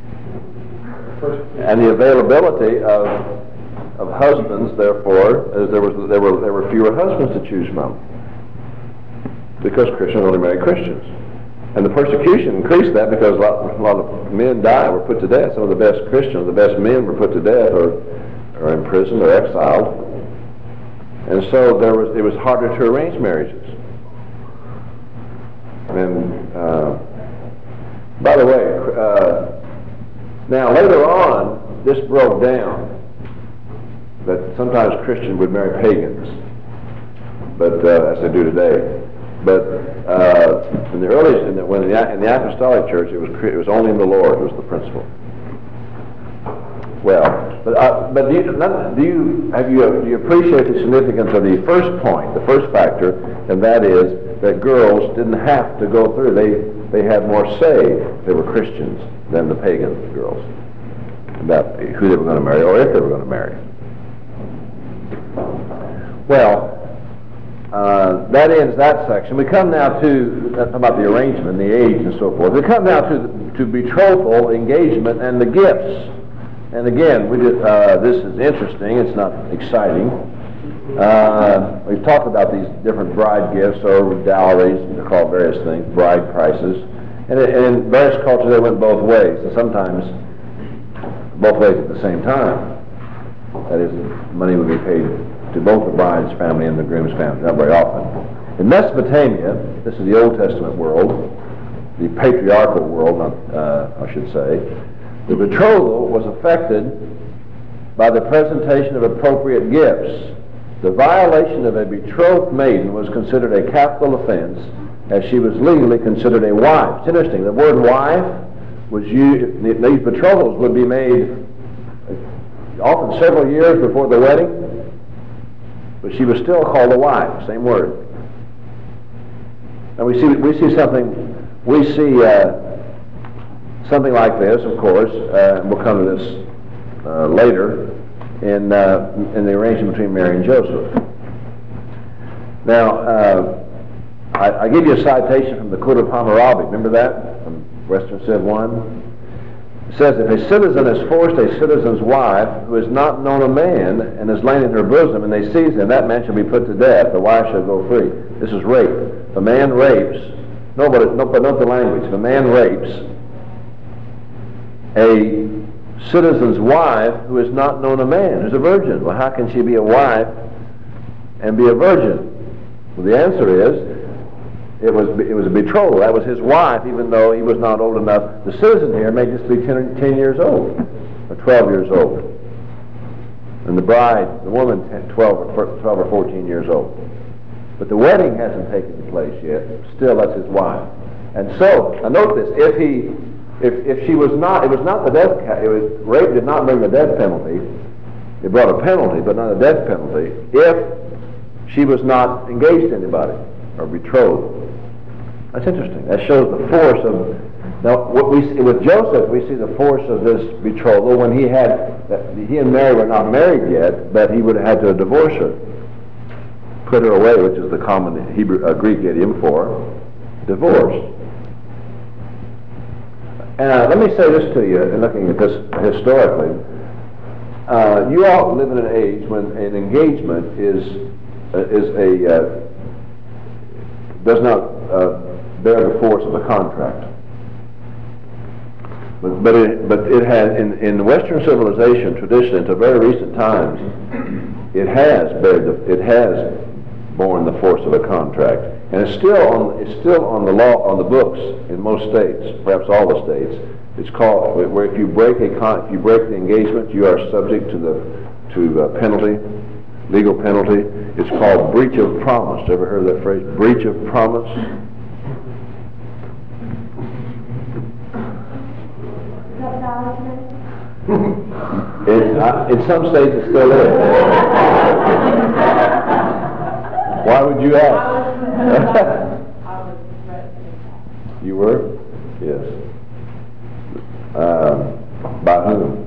A: And the availability of of husbands, therefore, as there was there were there were fewer husbands to choose from, because Christians only marry Christians, and the persecution increased that because a lot, a lot of men died, were put to death. Some of the best Christians, the best men, were put to death or or imprisoned or exiled, and so there was it was harder to arrange marriages. And uh, by the way. Uh, Now, later on, this broke down, that sometimes Christians would marry pagans, but uh, as they do today. But uh, in the early, in the, when the, in the Apostolic Church, it was it was only in the Lord was the principle. Well, but uh, but do you, not, do you have you do you appreciate the significance of the first point, the first factor, and that is that girls didn't have to go through. They they had more say if they were Christians than the pagan girls about who they were going to marry or if they were going to marry. Well, uh, that ends that section. We come now to uh, about the arrangement, the age, and so forth. We come now to the, to betrothal, engagement, and the gifts. And again, we did, uh, this is interesting. It's not exciting. Uh, we've talked about these different bride gifts or dowries. They're called various things, bride prices. And in various cultures, they went both ways, and sometimes both ways at the same time. That is, money would be paid to both the bride's family and the groom's family, not very often. In Mesopotamia, this is the Old Testament world, the patriarchal world, not, uh, I should say, the betrothal was affected by the presentation of appropriate gifts. The violation of a betrothed maiden was considered a capital offense, as she was legally considered a wife. It's interesting, the word wife was used, these betrothals would be made often several years before the wedding, but she was still called a wife, same word. And we see we see something, we see uh, something like this, of course, uh, we'll come to this uh, later, in, uh, in the arrangement between Mary and Joseph. Now, uh, I, I give you a citation from the Code of Hammurabi. Remember that? From Western Civ one? It says, if a citizen has forced a citizen's wife who has not known a man and has lain in her bosom, and they seize him, that man shall be put to death. The wife shall go free. This is rape. If a man rapes, no, but, no, but not the language. If a man rapes a citizen's wife who has not known a man, who's a virgin, well, how can she be a wife and be a virgin? Well, the answer is, it was it was a betrothal. That was his wife, even though he was not old enough. The citizen here may just be ten, ten years old, or twelve years old. And the bride, the woman, twelve or fourteen years old. But the wedding hasn't taken place yet. Still, that's his wife. And so, now note this, if he, if, if she was not, it was not the death, it was, rape did not bring the death penalty. It brought a penalty, but not a death penalty, if she was not engaged to anybody, or betrothed. That's interesting. That shows the force of, now what we see, with Joseph, we see the force of this betrothal when he had, that he and Mary were not married yet, but he would have had to divorce her, put her away, which is the common Hebrew, uh, Greek idiom for divorce. Uh, let me say this to you, in looking at this historically. Uh, you all live in an age when an engagement is uh, is a uh, does not uh, bear the force of a contract. But, but, it, but it has, in, in Western civilization, tradition, until very recent times, it has bared the, it has borne the force of a contract, and it's still on, it's still on the law, on the books in most states, perhaps all the states. It's called, where if you break a con, if you break the engagement, you are subject to the to uh, penalty, legal penalty. It's called breach of promise. Ever heard of that phrase? Breach of promise. It, uh, in some states it still is. Why would you ask? You were? Yes. Um, by whom?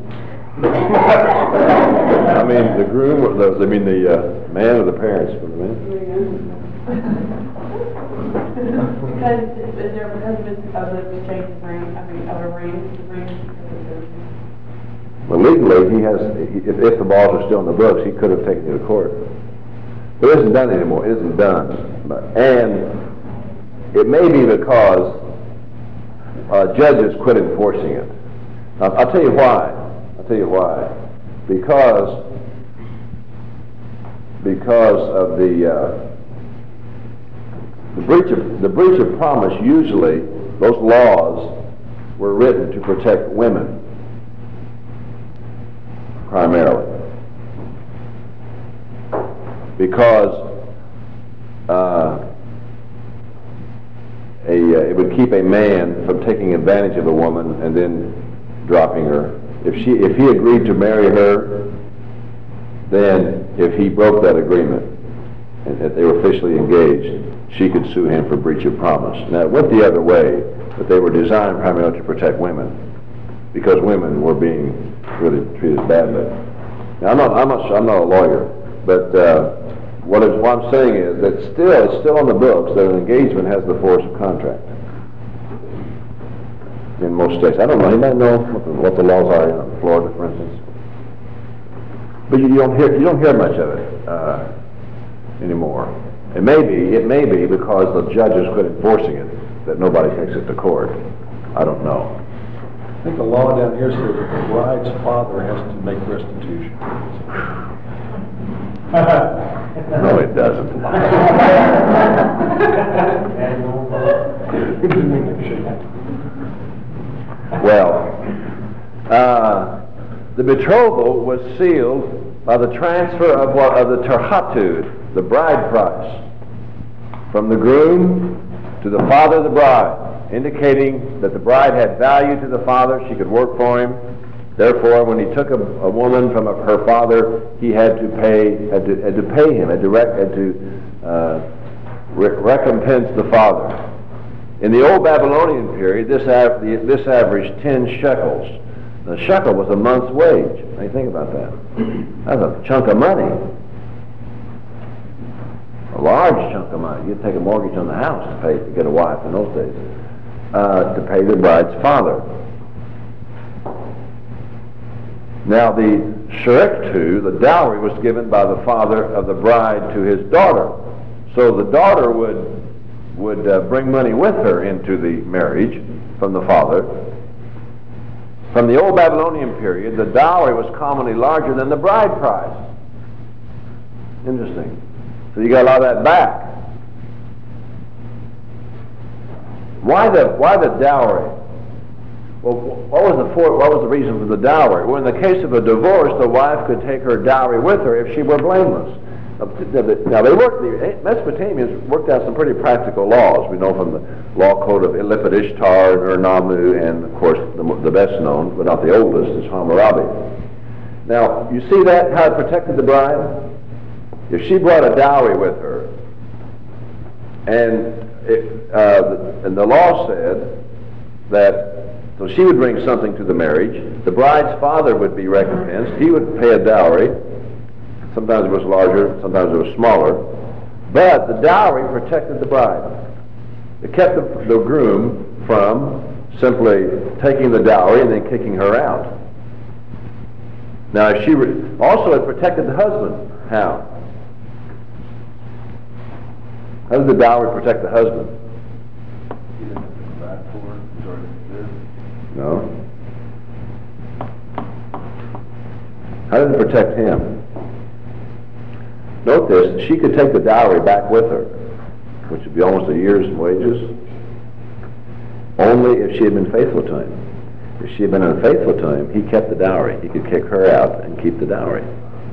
A: I mean, the groom, or the, I mean, the uh, man or the parents for the man?
E: Because is there because of the of the change of ring? I mean, of a ring, the ring.
A: Well, legally, he has. If, if the balls are still in the books, he could have taken you to court. But it isn't done anymore. It isn't done, but, and it may be because uh, judges quit enforcing it. Now, I'll tell you why. I'll tell you why. Because because of the uh, the breach of the breach of promise. Usually, those laws were written to protect women primarily, because uh, a uh, it would keep a man from taking advantage of a woman and then dropping her. If she, if he agreed to marry her, then if he broke that agreement and that they were officially engaged, she could sue him for breach of promise. Now it went the other way, but they were designed primarily to protect women because women were being really treated badly. Now I'm not, I'm not, I'm not a lawyer, but uh, what, is, what I'm saying is that still, it's still on the books that an engagement has the force of contract. In most states. I don't know. You might know what the, what the laws are in Florida, for instance. But you, you don't hear you don't hear much of it uh, anymore. It may be it may be because the judges quit enforcing it that nobody takes it to court. I don't know.
F: I think the law down here says that the bride's father has to make restitution.
A: No, it doesn't. Well, uh, the betrothal was sealed by the transfer of what of the terhatud, the bride price, from the groom to the father of the bride, indicating that the bride had value to the father. She could work for him. Therefore, when he took a, a woman from a, her father, he had to pay had to had to pay him, had to rec, had to uh, re recompense the father. In the old Babylonian period, this, av this averaged ten shekels. The shekel was a month's wage. Now you think about that. That's a chunk of money. A large chunk of money. You'd take a mortgage on the house to pay to get a wife in those days. Uh, to pay the bride's father. Now the sheriktu, the dowry, was given by the father of the bride to his daughter. So the daughter would would uh, bring money with her into the marriage from the father. From the old Babylonian period, the dowry was commonly larger than the bride price. Interesting. So you got a lot of that back. Why the why the dowry? Well, what was the for, what was the reason for the dowry? Well, in the case of a divorce, the wife could take her dowry with her if she were blameless. Now they worked. The Mesopotamians worked out some pretty practical laws. We know from the law code of Ilipit Ishtar and Ur-Nammu, and of course the, the best known, but not the oldest, is Hammurabi. Now you see that how it protected the bride. If she brought a dowry with her, and it, uh, and the law said that, so she would bring something to the marriage. The bride's father would be recompensed. He would pay a dowry. Sometimes it was larger, sometimes it was smaller. But the dowry protected the bride. It kept the, the groom from simply taking the dowry and then kicking her out. Now, if she re- also it protected the husband. How? How did the dowry protect the husband?
F: He didn't have to come back for it. He's already there.
A: No. How did it protect him? Note this, she could take the dowry back with her, which would be almost a year's wages, only if she had been faithful to him. If she had been unfaithful to him, he kept the dowry. He could kick her out and keep the dowry.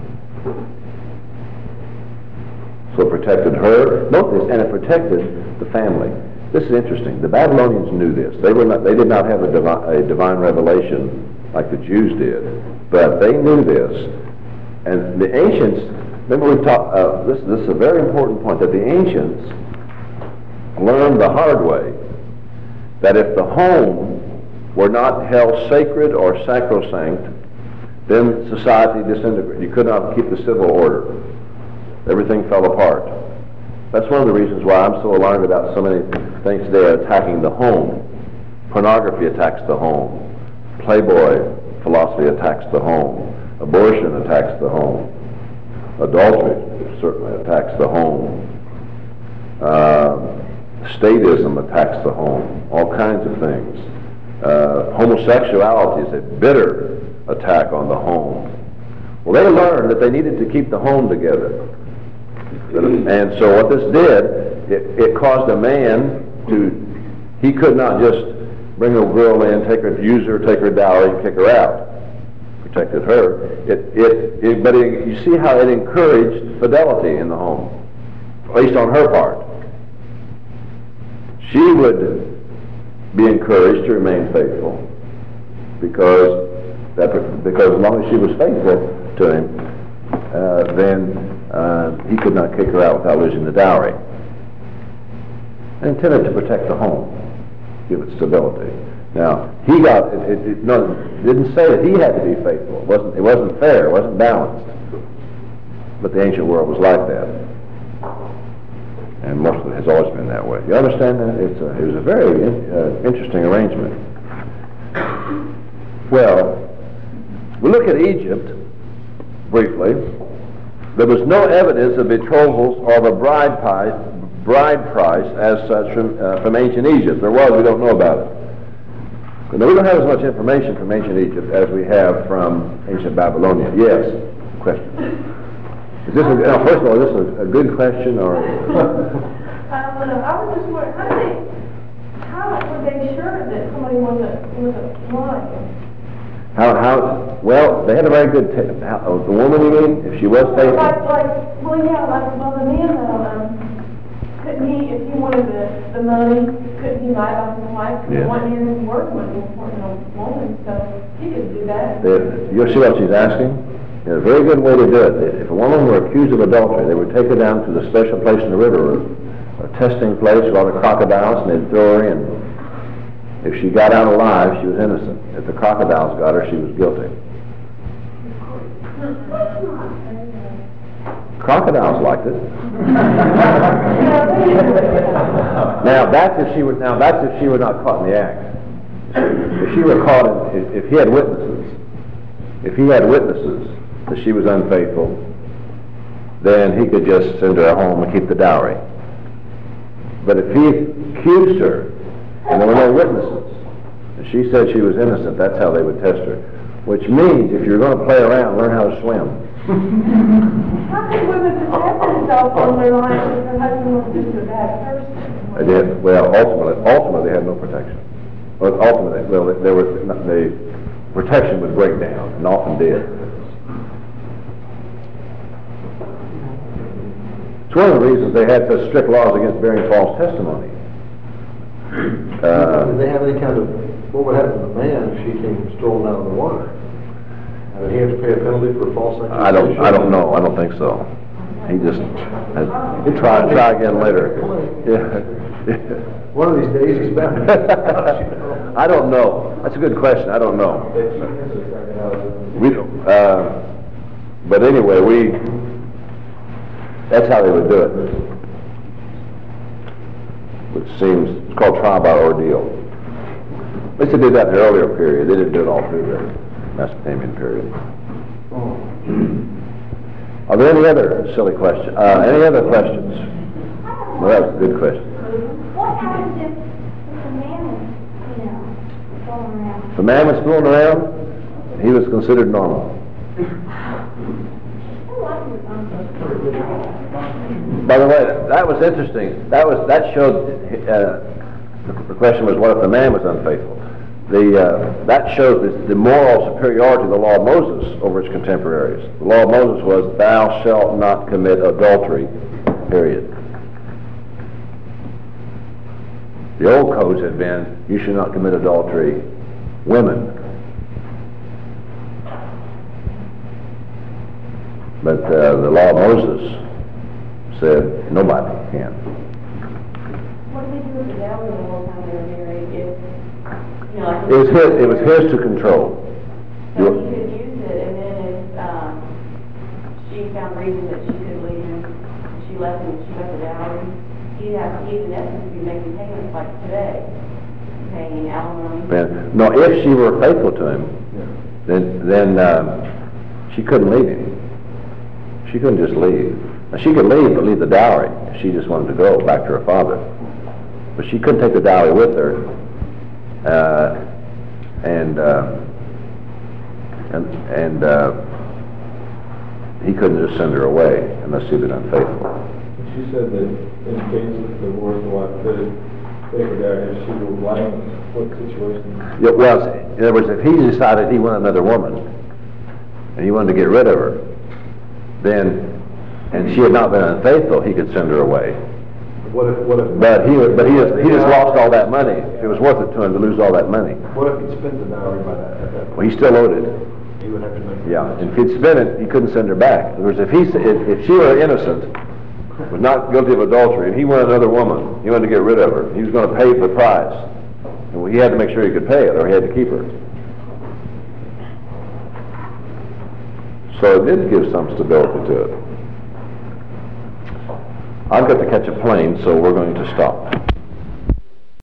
A: So it protected her. Note this, and it protected the family. This is interesting. The Babylonians knew this. They were not. They did not have a, divi- a divine revelation like the Jews did, but they knew this. And the ancients. Remember, we talked. Uh, this, this is a very important point, that the ancients learned the hard way that if the home were not held sacred or sacrosanct, then society disintegrated. You could not keep the civil order. Everything fell apart. That's one of the reasons why I'm so alarmed about so many things today attacking the home. Pornography attacks the home. Playboy philosophy attacks the home. Abortion attacks the home. Adultery certainly attacks the home. Uh, statism attacks the home. All kinds of things. Uh, homosexuality is a bitter attack on the home. Well, they learned that they needed to keep the home together. And so what this did, it, it caused a man to, he could not just bring a girl in, take her, use her, take her dowry, and kick her out. Protected her. It, it, it, but it, you see how it encouraged fidelity in the home, at least on her part. She would be encouraged to remain faithful because that because as long as she was faithful to him, uh, then uh, he could not kick her out without losing the dowry. Intended to protect the home, give it stability. Now, he got, it, it, it, no, it didn't say that he had to be faithful. It wasn't, it wasn't fair, it wasn't balanced. But the ancient world was like that. And most of it has always been that way. You understand that? It's a, it was a very in, uh, interesting arrangement. Well, we look at Egypt, briefly. There was no evidence of betrothals or the bride price, bride price as such from, uh, from ancient Egypt. There was, we don't know about it. Now, we don't have as much information from ancient Egypt as we have from ancient Babylonia. Yes? Question. Is this a, now, first of all, is this a, a good question or?
B: I don't know. I was just wondering, how did they, how were they sure that somebody wasn't, wasn't lying?
A: How, how, well, they had a very good, t- how, uh, the woman, you mean, if she was faithful?
B: Like, like, well, yeah, like, well, the man, um, couldn't he, if he wanted the, the money, couldn't he lie about his wife?
A: Yeah.
B: One man his work money for a woman, so he could do that.
A: They, you see what she's asking? Yeah, a very good way to do it. If a woman were accused of adultery, they would take her down to the special place in the river, a testing place with all the crocodiles, and they'd throw her in. If she got out alive, she was innocent. If the crocodiles got her, she was guilty. Crocodiles liked it. Now that's if she were now that's if she were not caught in the act. If she were caught, in, if, if he had witnesses, if he had witnesses that she was unfaithful, then he could just send her home and keep the dowry. But if he accused her, and there were no witnesses, and she said she was innocent, that's how they would test her. Which means, if you're going to play around, learn how to swim.
B: How can women protect themselves from their lives if their husband was just a bad person?
A: They did. Well, ultimately, ultimately, they had no protection. Well, ultimately, well, there was the protection would break down, and often did. It's one of the reasons they had such strict laws against bearing false testimony. Uh,
F: Did they have any kind of, what would happen to the man if she came strolling out of the water? Uh, Would he have to pay a penalty for false accusation?
A: I don't. I don't know. I don't think so. He just has, he try try again later. Yeah.
F: One of these days he's bound.
A: I don't know. That's a good question. I don't know. We, uh, but anyway, we. That's how they would do it. Which seems, it's called trial by ordeal. At least they did that in the earlier period. They didn't do it all through the Mesopotamian period. Are there any other silly questions? Uh, any other questions? Well, that was a good question.
B: What happens if, if a man is, you know, going around?
A: If a man was fooling around, he was considered normal. By the way, that was interesting. That was that showed. Uh, the question was, what if the man was unfaithful? The uh, that shows the, the moral superiority of the law of Moses over its contemporaries. The law of Moses was, "Thou shalt not commit adultery." Period. The old codes had been, "You should not commit adultery." Women. But uh, the law of Moses said nobody can.
E: What did they do with the dowry the whole time they were married? If, you know, like...
A: It was his, it was his to control.
E: So he could use it, and then if, um, she found reason that she could leave him, and she left him, she got the dowry, he'd have, he'd in essence be making payments like today, paying alimony.
A: And, no, if she were faithful to him, then, then um, she couldn't leave him. She couldn't just leave. Now, she could leave, but leave the dowry if she just wanted to go back to her father. But she couldn't take the dowry with her, uh, and uh, and and uh, he couldn't just send her away unless she'd been unfaithful.
C: She said that in case of divorce, the wife could take her dowry if she were blameless. What situation?
A: Yeah, well, in other words, if he decided he wanted another woman and he wanted to get rid of her, then, and she had not been unfaithful, he could send her away.
F: What if, what if?
A: But he, but he just, he just lost all that money. It was worth it to him to lose all that money.
F: What if he'd spent the dowry by that, at that point?
A: Well, he still owed it.
F: He would have to make...
A: Yeah, and if he'd spent it, he couldn't send her back. In other words, if he, if, if she were innocent, was not guilty of adultery, and he wanted another woman, he wanted to get rid of her, he was going to pay the price. And he had to make sure he could pay it, or he had to keep her. So it did give some stability to it. I've got to catch a plane, so we're going to stop.